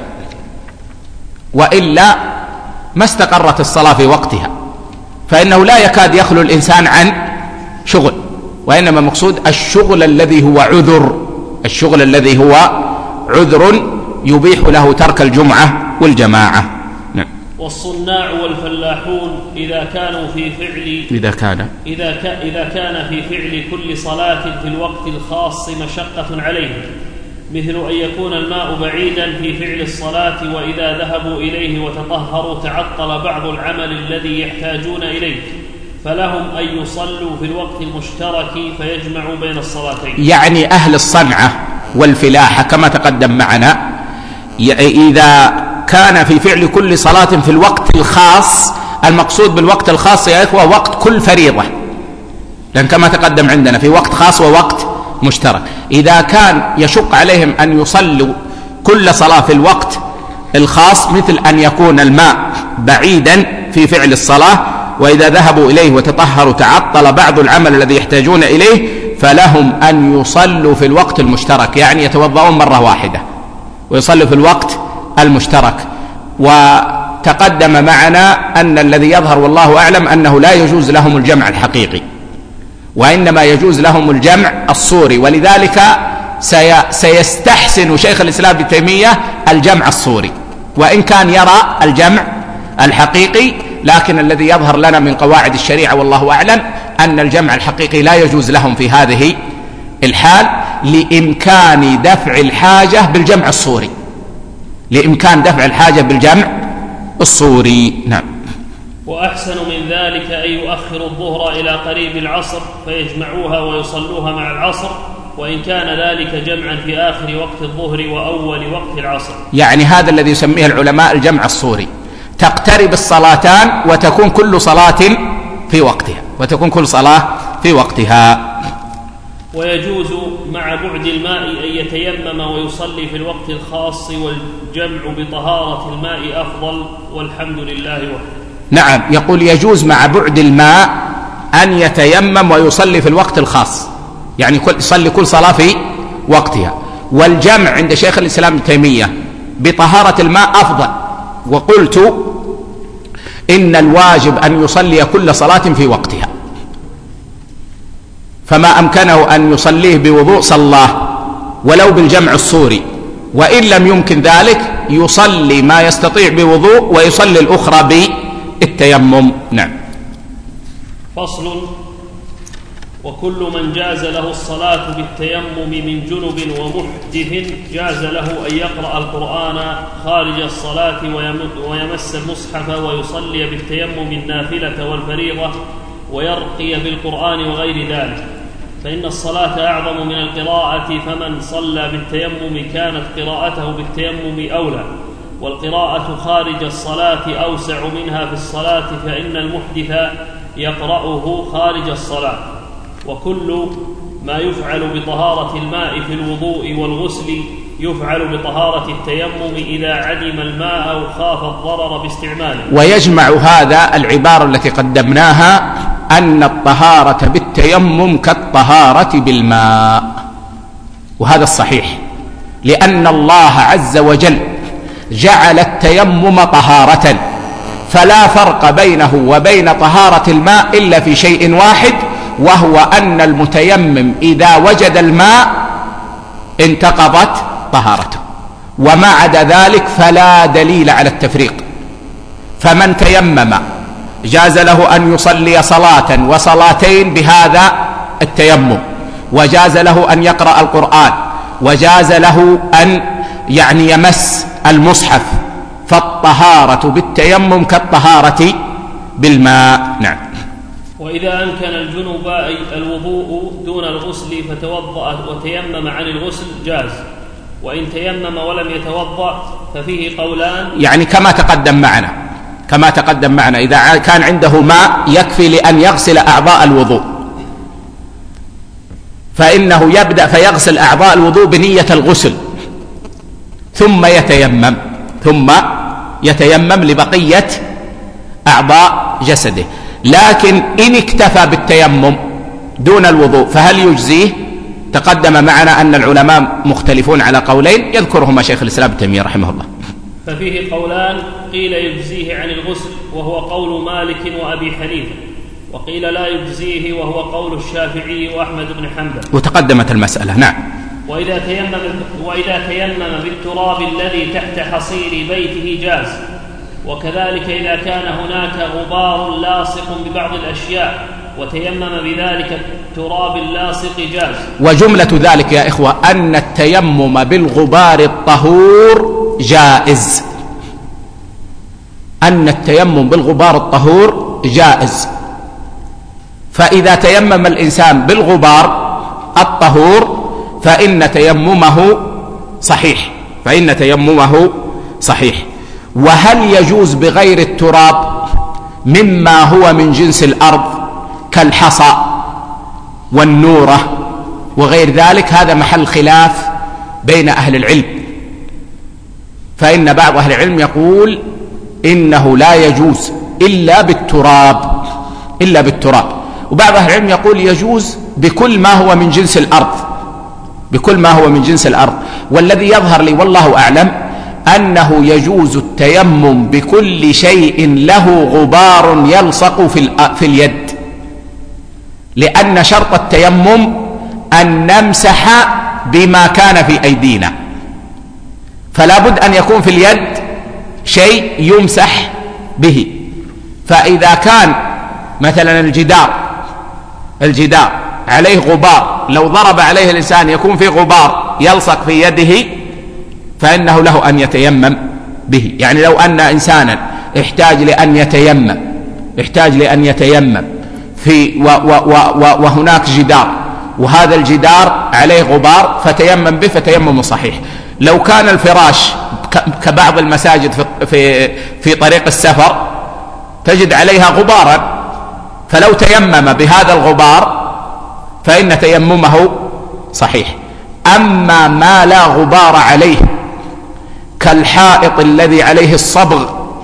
وإلا ما استقرت الصلاة في وقتها، فإنه لا يكاد يخلو الإنسان عن شغل، وإنما مقصود الشغل الذي هو عذر، الشغل الذي هو عذر يبيح له ترك الجمعة والجماعة. نعم. والصناع والفلاحون إذا كانوا في فعل إذا كان في فعل كل صلاة في الوقت الخاص مشقة عليهم، مثل أن يكون الماء بعيدا في فعل الصلاة، وإذا ذهبوا إليه وتطهروا تعطل بعض العمل الذي يحتاجون إليه، فلهم أن يصلوا في الوقت المشترك فيجمعوا بين الصلاتين. يعني أهل الصنعة والفلاحة كما تقدم معنا، إذا كان في فعل كل صلاة في الوقت الخاص، المقصود بالوقت الخاص يا إخوة وقت كل فريضة، لأن كما تقدم عندنا في وقت خاص ووقت مشترك. إذا كان يشق عليهم أن يصلوا كل صلاة في الوقت الخاص، مثل أن يكون الماء بعيدا في فعل الصلاة، وإذا ذهبوا إليه وتطهروا تعطل بعض العمل الذي يحتاجون إليه، فلهم أن يصلوا في الوقت المشترك، يعني يتوضؤون مرة واحدة ويصلوا في الوقت المشترك. وتقدم معنا أن الذي يظهر والله أعلم أنه لا يجوز لهم الجمع الحقيقي، وإنما يجوز لهم الجمع الصوري، ولذلك سيستحسن شيخ الإسلام ابن تيمية الجمع الصوري، وإن كان يرى الجمع الحقيقي، لكن الذي يظهر لنا من قواعد الشريعة والله أعلم أن الجمع الحقيقي لا يجوز لهم في هذه الحال، لإمكان دفع الحاجة بالجمع الصوري، لإمكان دفع الحاجة بالجمع الصوري. نعم. وأحسن من ذلك أن يؤخروا الظهر إلى قريب العصر فيجمعوها ويصلوها مع العصر، وإن كان ذلك جمعا في آخر وقت الظهر وأول وقت العصر. يعني هذا الذي يسميه العلماء الجمع الصوري، تقترب الصلاتان وتكون كل صلاة في وقتها، ويجوز مع بعد الماء أن يتيمم ويصلي في الوقت الخاص، والجمع بطهارة الماء أفضل، والحمد لله وحده. نعم، يقول يجوز مع بعد الماء أن يتيمم ويصلي في الوقت الخاص، يعني يصلي كل صلاة في وقتها، والجمع عند شيخ الإسلام ابن تيمية بطهارة الماء أفضل. وقلت إن الواجب أن يصلي كل صلاة في وقتها، فما أمكنه أن يصليه بوضوء صلاه ولو بالجمع الصوري، وإن لم يمكن ذلك يصلي ما يستطيع بوضوء ويصلي الأخرى بالتيمم. نعم. فصل. وكل من جاز له الصلاة بالتيمم من جنب ومحدث جاز له أن يقرأ القرآن خارج الصلاة ويمس المصحف ويصلي بالتيمم النافلة والفريضة ويرقي بالقرآن وغير ذلك، فإن الصلاة أعظم من القراءة، فمن صلى بالتيمم كانت قراءته بالتيمم أولى، والقراءة خارج الصلاة أوسع منها في الصلاة، فإن المحدث يقرأه خارج الصلاة. وكل ما يفعل بطهارة الماء في الوضوء والغسل يفعل بطهارة التيمم إذا عدم الماء أو خاف الضرر باستعماله. ويجمع هذا العبارة التي قدمناها أن الطهارة بالتيمم كالطهارة بالماء، وهذا الصحيح، لأن الله عز وجل جعل التيمم طهارة، فلا فرق بينه وبين طهارة الماء إلا في شيء واحد، وهو أن المتيمم إذا وجد الماء انتقضت طهارته، وما عدا ذلك فلا دليل على التفريق. فمن تيمم جاز له أن يصلي صلاة وصلاتين بهذا التيمم، وجاز له أن يقرأ القرآن، وجاز له أن يمس المصحف، فالطهارة بالتيمم كالطهارة بالماء. نعم. وإذا أمكن الجنب أي الوضوء دون الغسل فتوضأ وتيمم عن الغسل جاز، وإن تيمم ولم يتوضأ ففيه قولان، يعني كما تقدم معنا إذا كان عنده ماء يكفي لأن يغسل أعضاء الوضوء فإنه يبدأ فيغسل أعضاء الوضوء بنية الغسل ثم يتيمم لبقية أعضاء جسده. لكن إن اكتفى بالتيمم دون الوضوء فهل يجزيه؟ تقدم معنا أن العلماء مختلفون على قولين يذكرهما شيخ الإسلام ابن تيمية رحمه الله. ففيه قولان، قيل يجزيه عن الغسل وهو قول مالك وأبي حنيفة، وقيل لا يجزيه وهو قول الشافعي وأحمد بن حنبل. وتقدمت المسألة. نعم. وإذا تيمم بالتراب الذي تحت حصير بيته جاز، وكذلك إذا كان هناك غبار لاصق ببعض الأشياء وتيمم بذلك التراب اللاصق جاز. وجملة ذلك يا إخوة أن التيمم بالغبار الطهور جائز، فإذا تيمم الإنسان بالغبار الطهور فإن تيممه صحيح. وهل يجوز بغير التراب مما هو من جنس الأرض كالحصى والنورة وغير ذلك؟ هذا محل خلاف بين أهل العلم، فإن بعض أهل العلم يقول إنه لا يجوز إلا بالتراب، وبعض أهل العلم يقول يجوز بكل ما هو من جنس الأرض. والذي يظهر لي والله أعلم أنه يجوز التيمم بكل شيء له غبار يلصق في اليد، لأن شرط التيمم أن نمسح بما كان في أيدينا، فلا بد أن يكون في اليد شيء يمسح به. فإذا كان مثلا الجدار عليه غبار، لو ضرب عليه الإنسان يكون في غبار يلصق في يده فإنه له أن يتيمم به. يعني لو أن إنسانا احتاج لأن يتيمم وهناك جدار وهذا الجدار عليه غبار فتيمم به فتيمم صحيح. لو كان الفراش كبعض المساجد في طريق السفر تجد عليها غبارا، فلو تيمم بهذا الغبار فإن تيممه صحيح. أما ما لا غبار عليه كالحائط الذي عليه الصبغ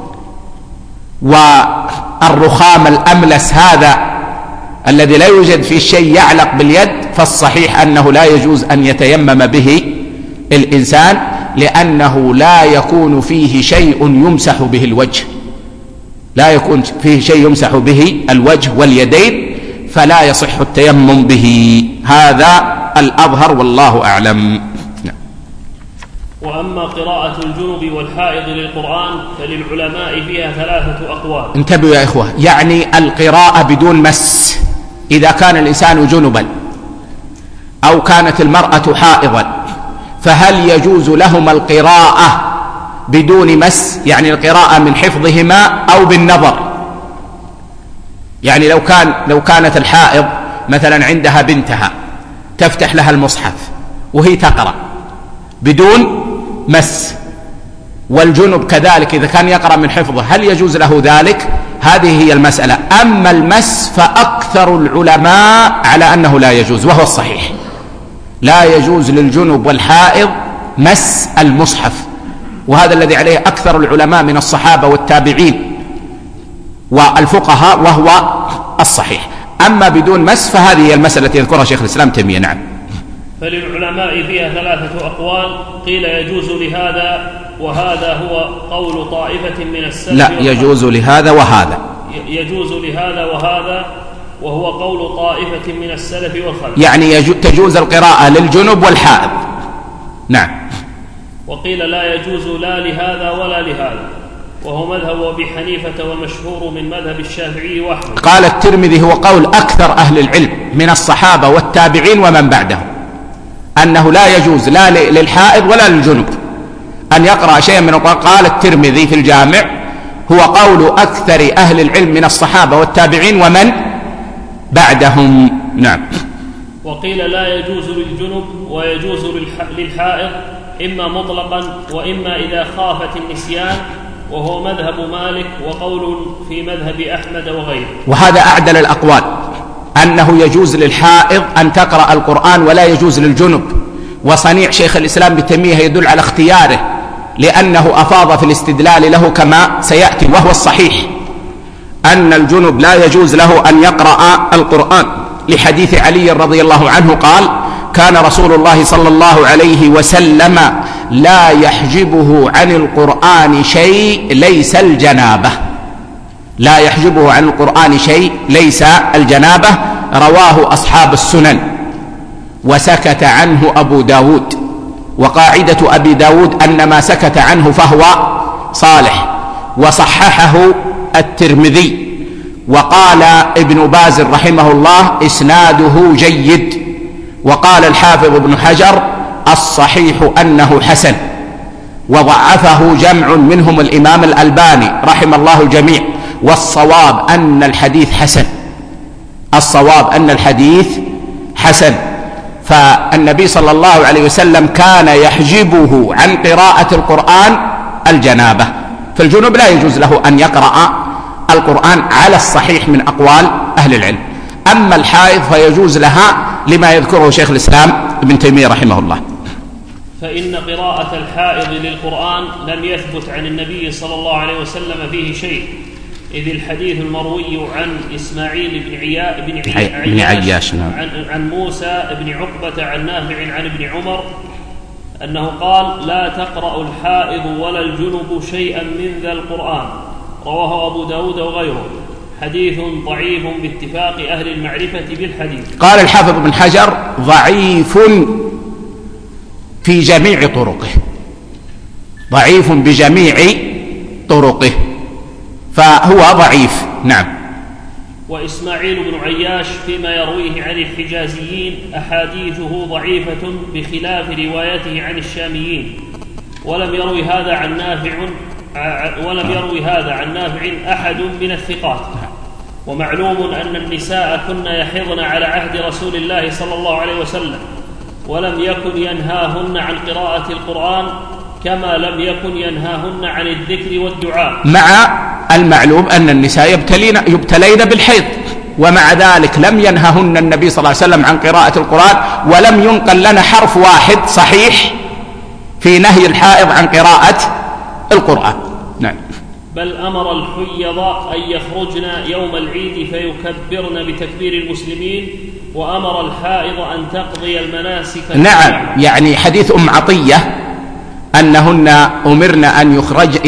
والرخام الأملس هذا الذي لا يوجد فيه شيء يعلق باليد، فالصحيح أنه لا يجوز أن يتيمم به الإنسان، لأنه لا يكون فيه شيء يمسح به الوجه واليدين، فلا يصح التيمم به. هذا الأظهر والله أعلم. وأما قراءة الجنب والحائض للقرآن فللعلماء فيها 3 أقوال. انتبهوا يا إخوة، يعني القراءة بدون مس إذا كان الإنسان جنبا أو كانت المرأة حائضا، فهل يجوز لهما القراءة بدون مس؟ يعني القراءة من حفظهما أو بالنظر. يعني لو كانت الحائض مثلا عندها بنتها تفتح لها المصحف وهي تقرأ بدون مس، والجنب كذلك إذا كان يقرأ من حفظه هل يجوز له ذلك؟ هذه هي المسألة. أما المس فأكثر العلماء على أنه لا يجوز، وهو الصحيح، لا يجوز للجنب والحائض مس المصحف، وهذا الذي عليه أكثر العلماء من الصحابة والتابعين والفقهاء، وهو الصحيح. أما بدون مس فهذه هي المسألة التي يذكرها شيخ الإسلام تيمية. نعم. فللعلماء فيها 3 أقوال، قيل يجوز لهذا وهذا هو قول طائفة من السلف. لا، يجوز لهذا وهذا وهو قول طائفة من السلف والخلف، يعني تجوز القراءة للجنب والحائض. نعم. وقيل لا يجوز لا لهذا ولا لهذا، وهو مذهب أبي حنيفة ومشهور من مذهب الشافعي وأحمد. قال الترمذي هو قول أكثر أهل العلم من الصحابة والتابعين ومن بعدهم أنه لا يجوز لا للحائض ولا للجنب أن يقرأ شيئا من القرآن. قال الترمذي في الجامع هو قول أكثر أهل العلم من الصحابة والتابعين ومن بعدهم. نعم. وقيل لا يجوز للجنب ويجوز للحائض، إما مطلقا وإما إذا خافت النسيان، وهو مذهب مالك وقول في مذهب أحمد وغيره. وهذا أعدل الأقوال، أنه يجوز للحائض أن تقرأ القرآن ولا يجوز للجنب. وصنيع شيخ الإسلام ابن تيمية يدل على اختياره، لأنه أفاض في الاستدلال له كما سيأتي. وهو الصحيح أن الجنب لا يجوز له أن يقرأ القرآن، لحديث علي رضي الله عنه قال: كان رسول الله صلى الله عليه وسلم لا يحجبه عن القرآن شيء ليس الجنابة. لا يحجبه عن القرآن شيء ليس الجنابة. رواه أصحاب السنن، وسكت عنه أبو داود. وقاعدة أبي داود أن ما سكت عنه فهو صالح، وصححه الترمذي. وقال ابن باز رحمه الله: إسناده جيد. وقال الحافظ ابن حجر: الصحيح أنه حسن. وضعفه جمع منهم الإمام الألباني رحم الله الجميع. والصواب أن الحديث حسن، الصواب أن الحديث حسن. فالنبي صلى الله عليه وسلم كان يحجبه عن قراءة القرآن الجنابة، فالجنوب لا يجوز له أن يقرأ القرآن على الصحيح من أقوال أهل العلم. أما الحائض فيجوز لها، لما يذكره شيخ الإسلام ابن تيمية رحمه الله. فإن قراءة الحائض للقرآن لم يثبت عن النبي صلى الله عليه وسلم فيه شيء، إذ الحديث المروي عن إسماعيل بن عياش عن موسى بن عقبة عن نافع عن ابن عمر أنه قال: لا تقرأ الحائض ولا الجنب شيئا من ذا القرآن. رواه أبو داود وغيره. حديث ضعيف باتفاق أهل المعرفة بالحديث. قال الحافظ بن حجر: ضعيف في جميع طرقه، ضعيف بجميع طرقه، فهو ضعيف. نعم. وإسماعيل بن عياش فيما يرويه عن الحجازيين أحاديثه ضعيفة بخلاف روايته عن الشاميين، ولم يروي هذا عن نافع أحد من الثقات. ومعلوم أن النساء كن يحضن على عهد رسول الله صلى الله عليه وسلم، ولم يكن ينهاهن عن قراءة القرآن كما لم يكن ينهاهن عن الذكر والدعاء، مع المعلوم أن النساء يبتلين بالحيض، ومع ذلك لم ينههن النبي صلى الله عليه وسلم عن قراءة القرآن، ولم ينقل لنا حرف واحد صحيح في نهي الحائض عن قراءة القرآن. نعم. بل أمر الحيض أن يخرجن يوم العيد فيكبرن بتكبير المسلمين، وأمر الحائض أن تقضي المناسك. نعم، يعني حديث أم عطية أنهن أمرن أن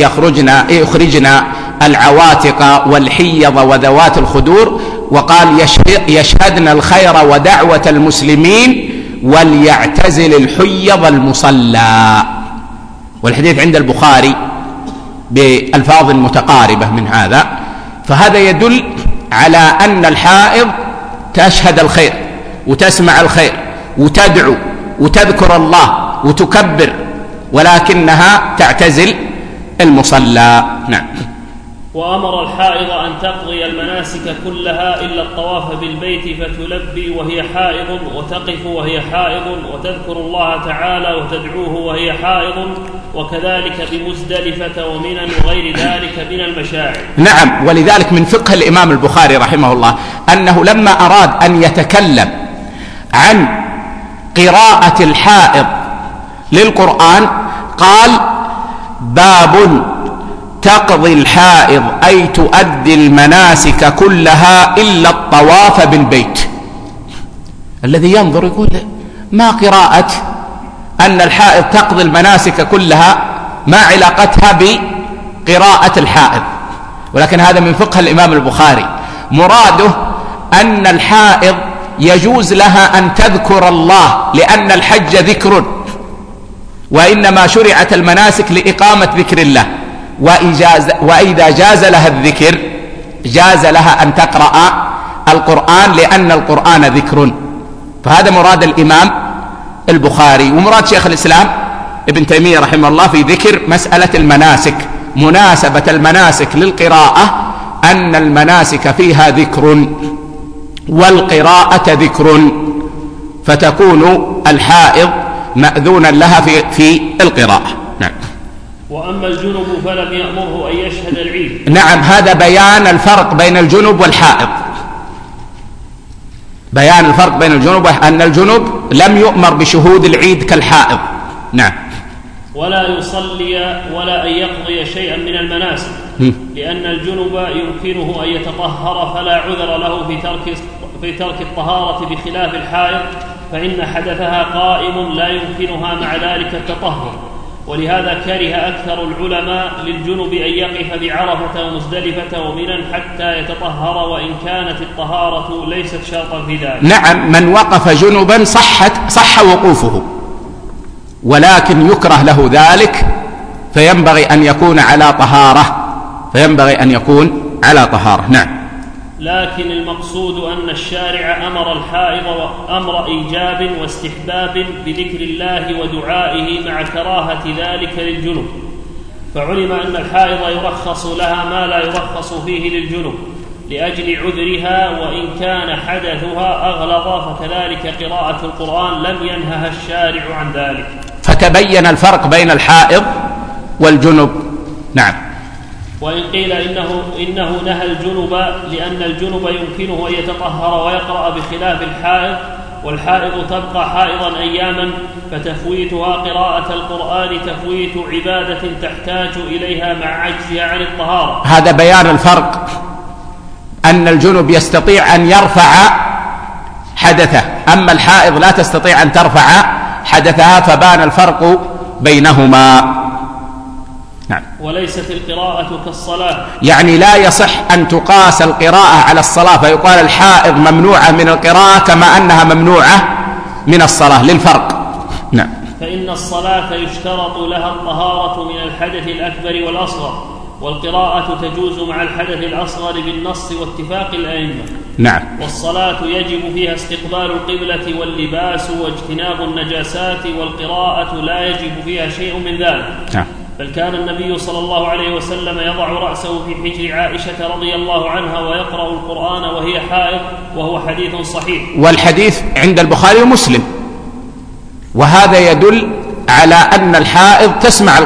يخرجن العواتق والحيض وذوات الخدور، وقال: يشهدن الخير ودعوة المسلمين وليعتزل الحيض المصلى. والحديث عند البخاري بألفاظ متقاربة من هذا. فهذا يدل على أن الحائض تشهد الخير وتسمع الخير وتدعو وتذكر الله وتكبر، ولكنها تعتزل المصلى. نعم. وأمر الحائض أن تقضي المناسك كلها إلا الطواف بالبيت فتلبي وهي حائض، وتقف وهي حائض، وتذكر الله تعالى وتدعوه وهي حائض، وكذلك بمزدلفة ومنى وغير ذلك من المشاعر. نعم. ولذلك من فقه الإمام البخاري رحمه الله أنه لما أراد أن يتكلم عن قراءة الحائض للقرآن قال: باب تقضي الحائض أي تؤدي المناسك كلها إلا الطواف بالبيت. الذي ينظر يقول: ما قراءة أن الحائض تقضي المناسك كلها، ما علاقتها بقراءة الحائض؟ ولكن هذا من فقه الإمام البخاري. مراده أن الحائض يجوز لها أن تذكر الله، لأن الحج ذكر، وإنما شرعت المناسك لإقامة ذكر الله، وإذا جاز لها الذكر جاز لها أن تقرأ القرآن، لأن القرآن ذكر. فهذا مراد الإمام البخاري. ومراد شيخ الإسلام ابن تيمية رحمه الله في ذكر مسألة المناسك، مناسبة المناسك للقراءة، أن المناسك فيها ذكر والقراءة ذكر، فتكون الحائض مأذونا لها في القراءة. نعم. وأما الجنب فلم يأمره أن يشهد العيد. نعم، هذا بيان الفرق بين الجنب والحائض. بيان الفرق بين الجنب، أن الجنب لم يؤمر بشهود العيد كالحائض. نعم. ولا يصلي ولا أن يقضي شيئا من المناسك، لأن الجنب يمكنه أن يتطهر فلا عذر له في ترك الطهارة، بخلاف الحائض فإن حدثها قائم لا يمكنها مع ذلك التطهر. ولهذا كره أكثر العلماء للجنب أن يقف بعرفة ومزدلفة ومنى حتى يتطهر، وإن كانت الطهارة ليست شرطا في ذلك. نعم، من وقف جنبا صح وقوفه، ولكن يكره له ذلك، فينبغي أن يكون على طهارة. نعم. لكن المقصود أن الشارع أمر الحائض أمر إيجاب واستحباب بذكر الله ودعائه مع كراهة ذلك للجنب، فعلم أن الحائض يرخص لها ما لا يرخص فيه للجنب لأجل عذرها، وإن كان حدثها أغلظ، فكذلك قراءة القرآن لم ينهها الشارع عن ذلك. فتبين الفرق بين الحائض والجنب. نعم. وإن قيل إنه نهى الجنب لأن الجنب يمكنه أن يتطهر ويقرأ بخلاف الحائض، والحائض تبقى حائضا أياما، فتفويتها قراءة القرآن تفويت عبادة تحتاج إليها مع عجزها عن الطهارة. هذا بيان الفرق، أن الجنب يستطيع أن يرفع حدثه، أما الحائض لا تستطيع أن ترفع حدثها، فبان الفرق بينهما. نعم. وليست القراءة كالصلاة، يعني لا يصح أن تقاس القراءة على الصلاة، فيقال الحائض ممنوعة من القراءة كما أنها ممنوعة من الصلاة، للفرق. نعم. فإن الصلاة يشترط لها الطهارة من الحدث الأكبر والأصغر، والقراءة تجوز مع الحدث الأصغر بالنص واتفاق الأئمة. نعم. والصلاة يجب فيها استقبال القبلة واللباس واجتناب النجاسات، والقراءة لا يجب فيها شيء من ذلك. نعم. بل كان النبي صلى الله عليه وسلم يضع رأسه في حجر عائشة رضي الله عنها ويقرأ القرآن وهي حائض، وهو حديث صحيح. والحديث عند البخاري ومسلم، وهذا يدل على أن الحائض تسمع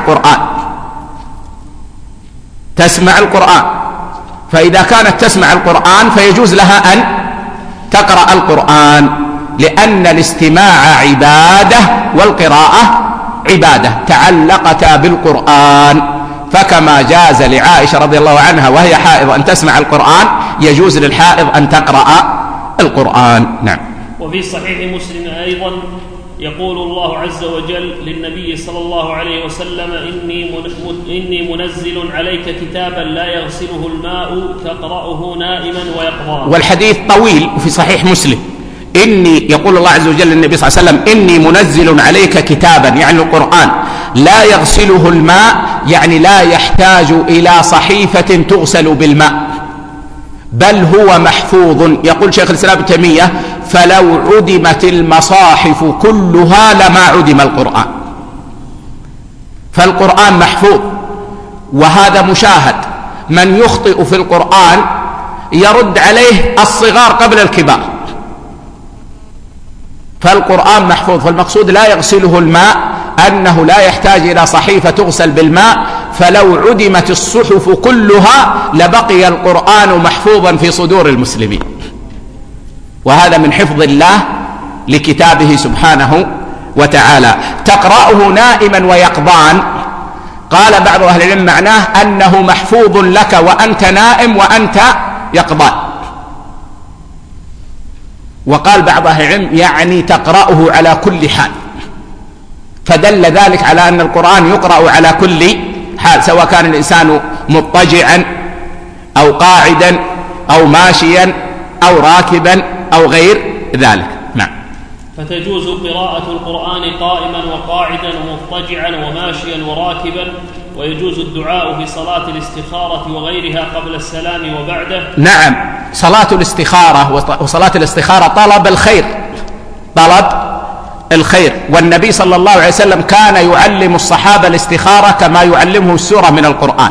القرآن، فإذا كانت تسمع القرآن فيجوز لها أن تقرأ القرآن، لأن الاستماع عبادة والقراءة عبادة تعلقتا بالقرآن، فكما جاز لعائشة رضي الله عنها وهي حائض أن تسمع القرآن، يجوز للحائض أن تقرأ القرآن. نعم. وفي صحيح مسلم أيضا يقول الله عز وجل للنبي صلى الله عليه وسلم: إني منزل عليك كتابا لا يغسله الماء تقرأه نائما ويقظان. والحديث طويل في صحيح مسلم. يقول الله عز وجل للنبي صلى الله عليه وسلم: إني منزل عليك كتابا، يعني القرآن، لا يغسله الماء، يعني لا يحتاج إلى صحيفة تغسل بالماء، بل هو محفوظ. يقول شيخ الإسلام ابن تيمية: فلو عدمت المصاحف كلها لما عدم القرآن. فالقرآن محفوظ، وهذا مشاهد. من يخطئ في القرآن يرد عليه الصغار قبل الكبار، فالقرآن محفوظ. فالمقصود لا يغسله الماء، أنه لا يحتاج إلى صحيفة تغسل بالماء، فلو عدمت الصحف كلها لبقي القرآن محفوظا في صدور المسلمين، وهذا من حفظ الله لكتابه سبحانه وتعالى. تقرأه نائما ويقظان، قال بعض أهل العلم معناه أنه محفوظ لك وأنت نائم وأنت يقظان، وقال بعض أهل العلم يعني تقرأه على كل حال، فدل ذلك على أن القرآن يقرأ على كل حال، سواء كان الإنسان مضطجعا أو قاعدا أو ماشيا أو راكبا أو غير ذلك. نعم. فتجوز قراءة القرآن قائما وقاعدا ومضطجعا وماشيا وراكبا، ويجوز الدعاء في صلاة الاستخارة وغيرها قبل السلام وبعده. نعم. صلاة الاستخارة طلب الخير، والنبي صلى الله عليه وسلم كان يعلم الصحابة الاستخارة كما يعلمهم السورة من القرآن.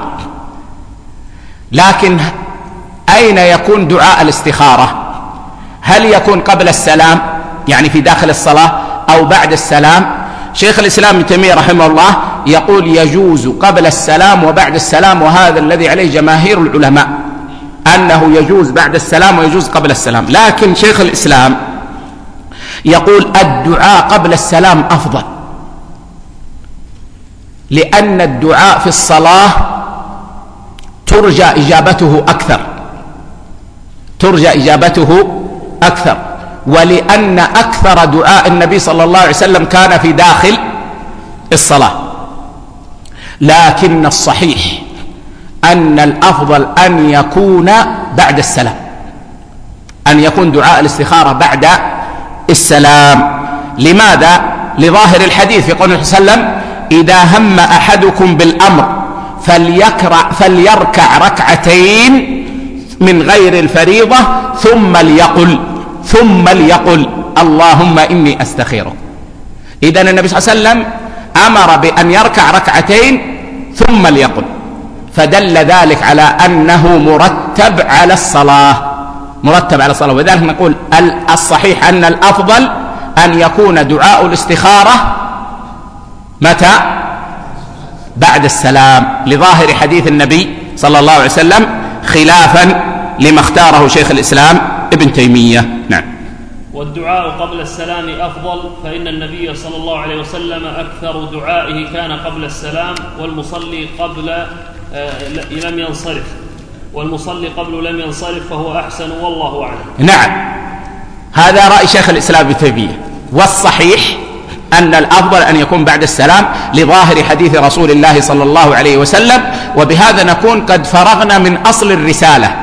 لكن أين يكون دعاء الاستخارة؟ هل يكون قبل السلام يعني في داخل الصلاة أو بعد السلام؟ شيخ الإسلام ابن تيمية رحمه الله يقول يجوز قبل السلام وبعد السلام، وهذا الذي عليه جماهير العلماء أنه يجوز بعد السلام ويجوز قبل السلام. لكن شيخ الإسلام يقول الدعاء قبل السلام أفضل، لأن الدعاء في الصلاة ترجى إجابته أكثر، ولأن أكثر دعاء النبي صلى الله عليه وسلم كان في داخل الصلاة. لكن الصحيح أن الأفضل أن يكون بعد السلام، أن يكون دعاء الاستخارة بعد السلام. لماذا؟ لظاهر الحديث في قوله صلى الله عليه وسلم إذا هم أحدكم بالأمر فليركع ركعتين من غير الفريضة ثم ليقل اللهم إني أستخيرك. إذن النبي صلى الله عليه وسلم أمر بأن يركع ركعتين ثم ليقل، فدل ذلك على أنه مرتب على الصلاة. ولذلك نقول الصحيح أن الأفضل أن يكون دعاء الاستخارة متى؟ بعد السلام، لظاهر حديث النبي صلى الله عليه وسلم، خلافا لما اختاره شيخ الإسلام ابن تيمية. نعم. والدعاء قبل السلام أفضل، فإن النبي صلى الله عليه وسلم أكثر دعائه كان قبل السلام، والمصلي قبل لم ينصرف فهو أحسن، والله أعلم. نعم، هذا رأي شيخ الإسلام ابن تيمية، والصحيح أن الأفضل أن يكون بعد السلام لظاهر حديث رسول الله صلى الله عليه وسلم. وبهذا نكون قد فرغنا من أصل الرسالة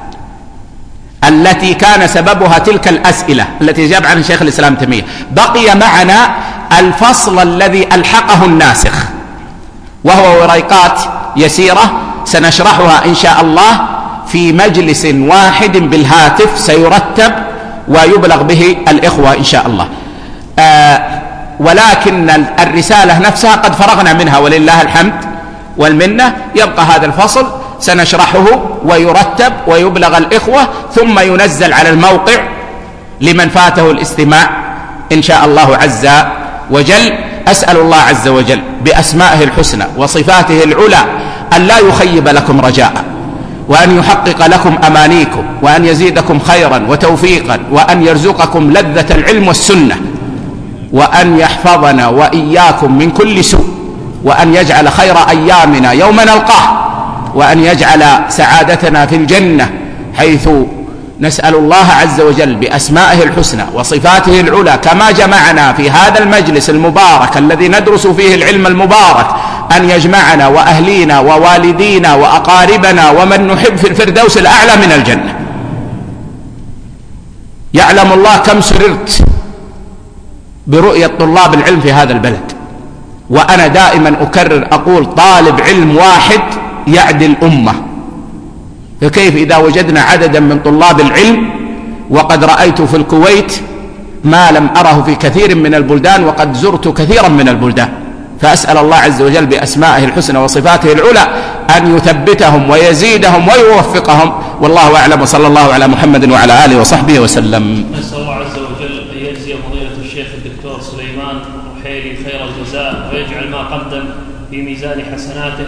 التي كان سببها تلك الأسئلة التي جاب عنها شيخ الإسلام ابن تيمية. بقي معنا الفصل الذي ألحقه الناسخ، وهو وريقات يسيرة سنشرحها إن شاء الله في مجلس واحد بالهاتف، سيرتب ويبلغ به الإخوة إن شاء الله. ولكن الرسالة نفسها قد فرغنا منها ولله الحمد والمنة. يبقى هذا الفصل سنشرحه ويرتب ويبلغ الإخوة، ثم ينزل على الموقع لمن فاته الاستماع إن شاء الله عز وجل. أسأل الله عز وجل بأسمائه الحسنى وصفاته العلى أن لا يخيب لكم رجاء، وأن يحقق لكم أمانيكم، وأن يزيدكم خيرا وتوفيقا، وأن يرزقكم لذة العلم والسنة، وأن يحفظنا وإياكم من كل سوء، وأن يجعل خير أيامنا يوم نلقاه، وأن يجعل سعادتنا في الجنة، حيث نسأل الله عز وجل بأسمائه الحسنى وصفاته العلى كما جمعنا في هذا المجلس المبارك الذي ندرس فيه العلم المبارك، أن يجمعنا وأهلينا ووالدينا وأقاربنا ومن نحب في الفردوس الأعلى من الجنة. يعلم الله كم سررت برؤية طلاب العلم في هذا البلد، وأنا دائما أكرر أقول طالب علم واحد يعدل أمة، فكيف إذا وجدنا عددا من طلاب العلم؟ وقد رأيت في الكويت ما لم أره في كثير من البلدان، وقد زرت كثيرا من البلدان. فأسأل الله عز وجل بأسمائه الحسنى وصفاته العلى أن يثبتهم ويزيدهم ويوفقهم، والله أعلم، وصلى الله على محمد وعلى آله وصحبه وسلم. نسأل الله عز وجل أن يجزي فضيلة الشيخ الدكتور سليمان الرحيلي خير الجزاء، ويجعل ما قدم في ميزان حسناته.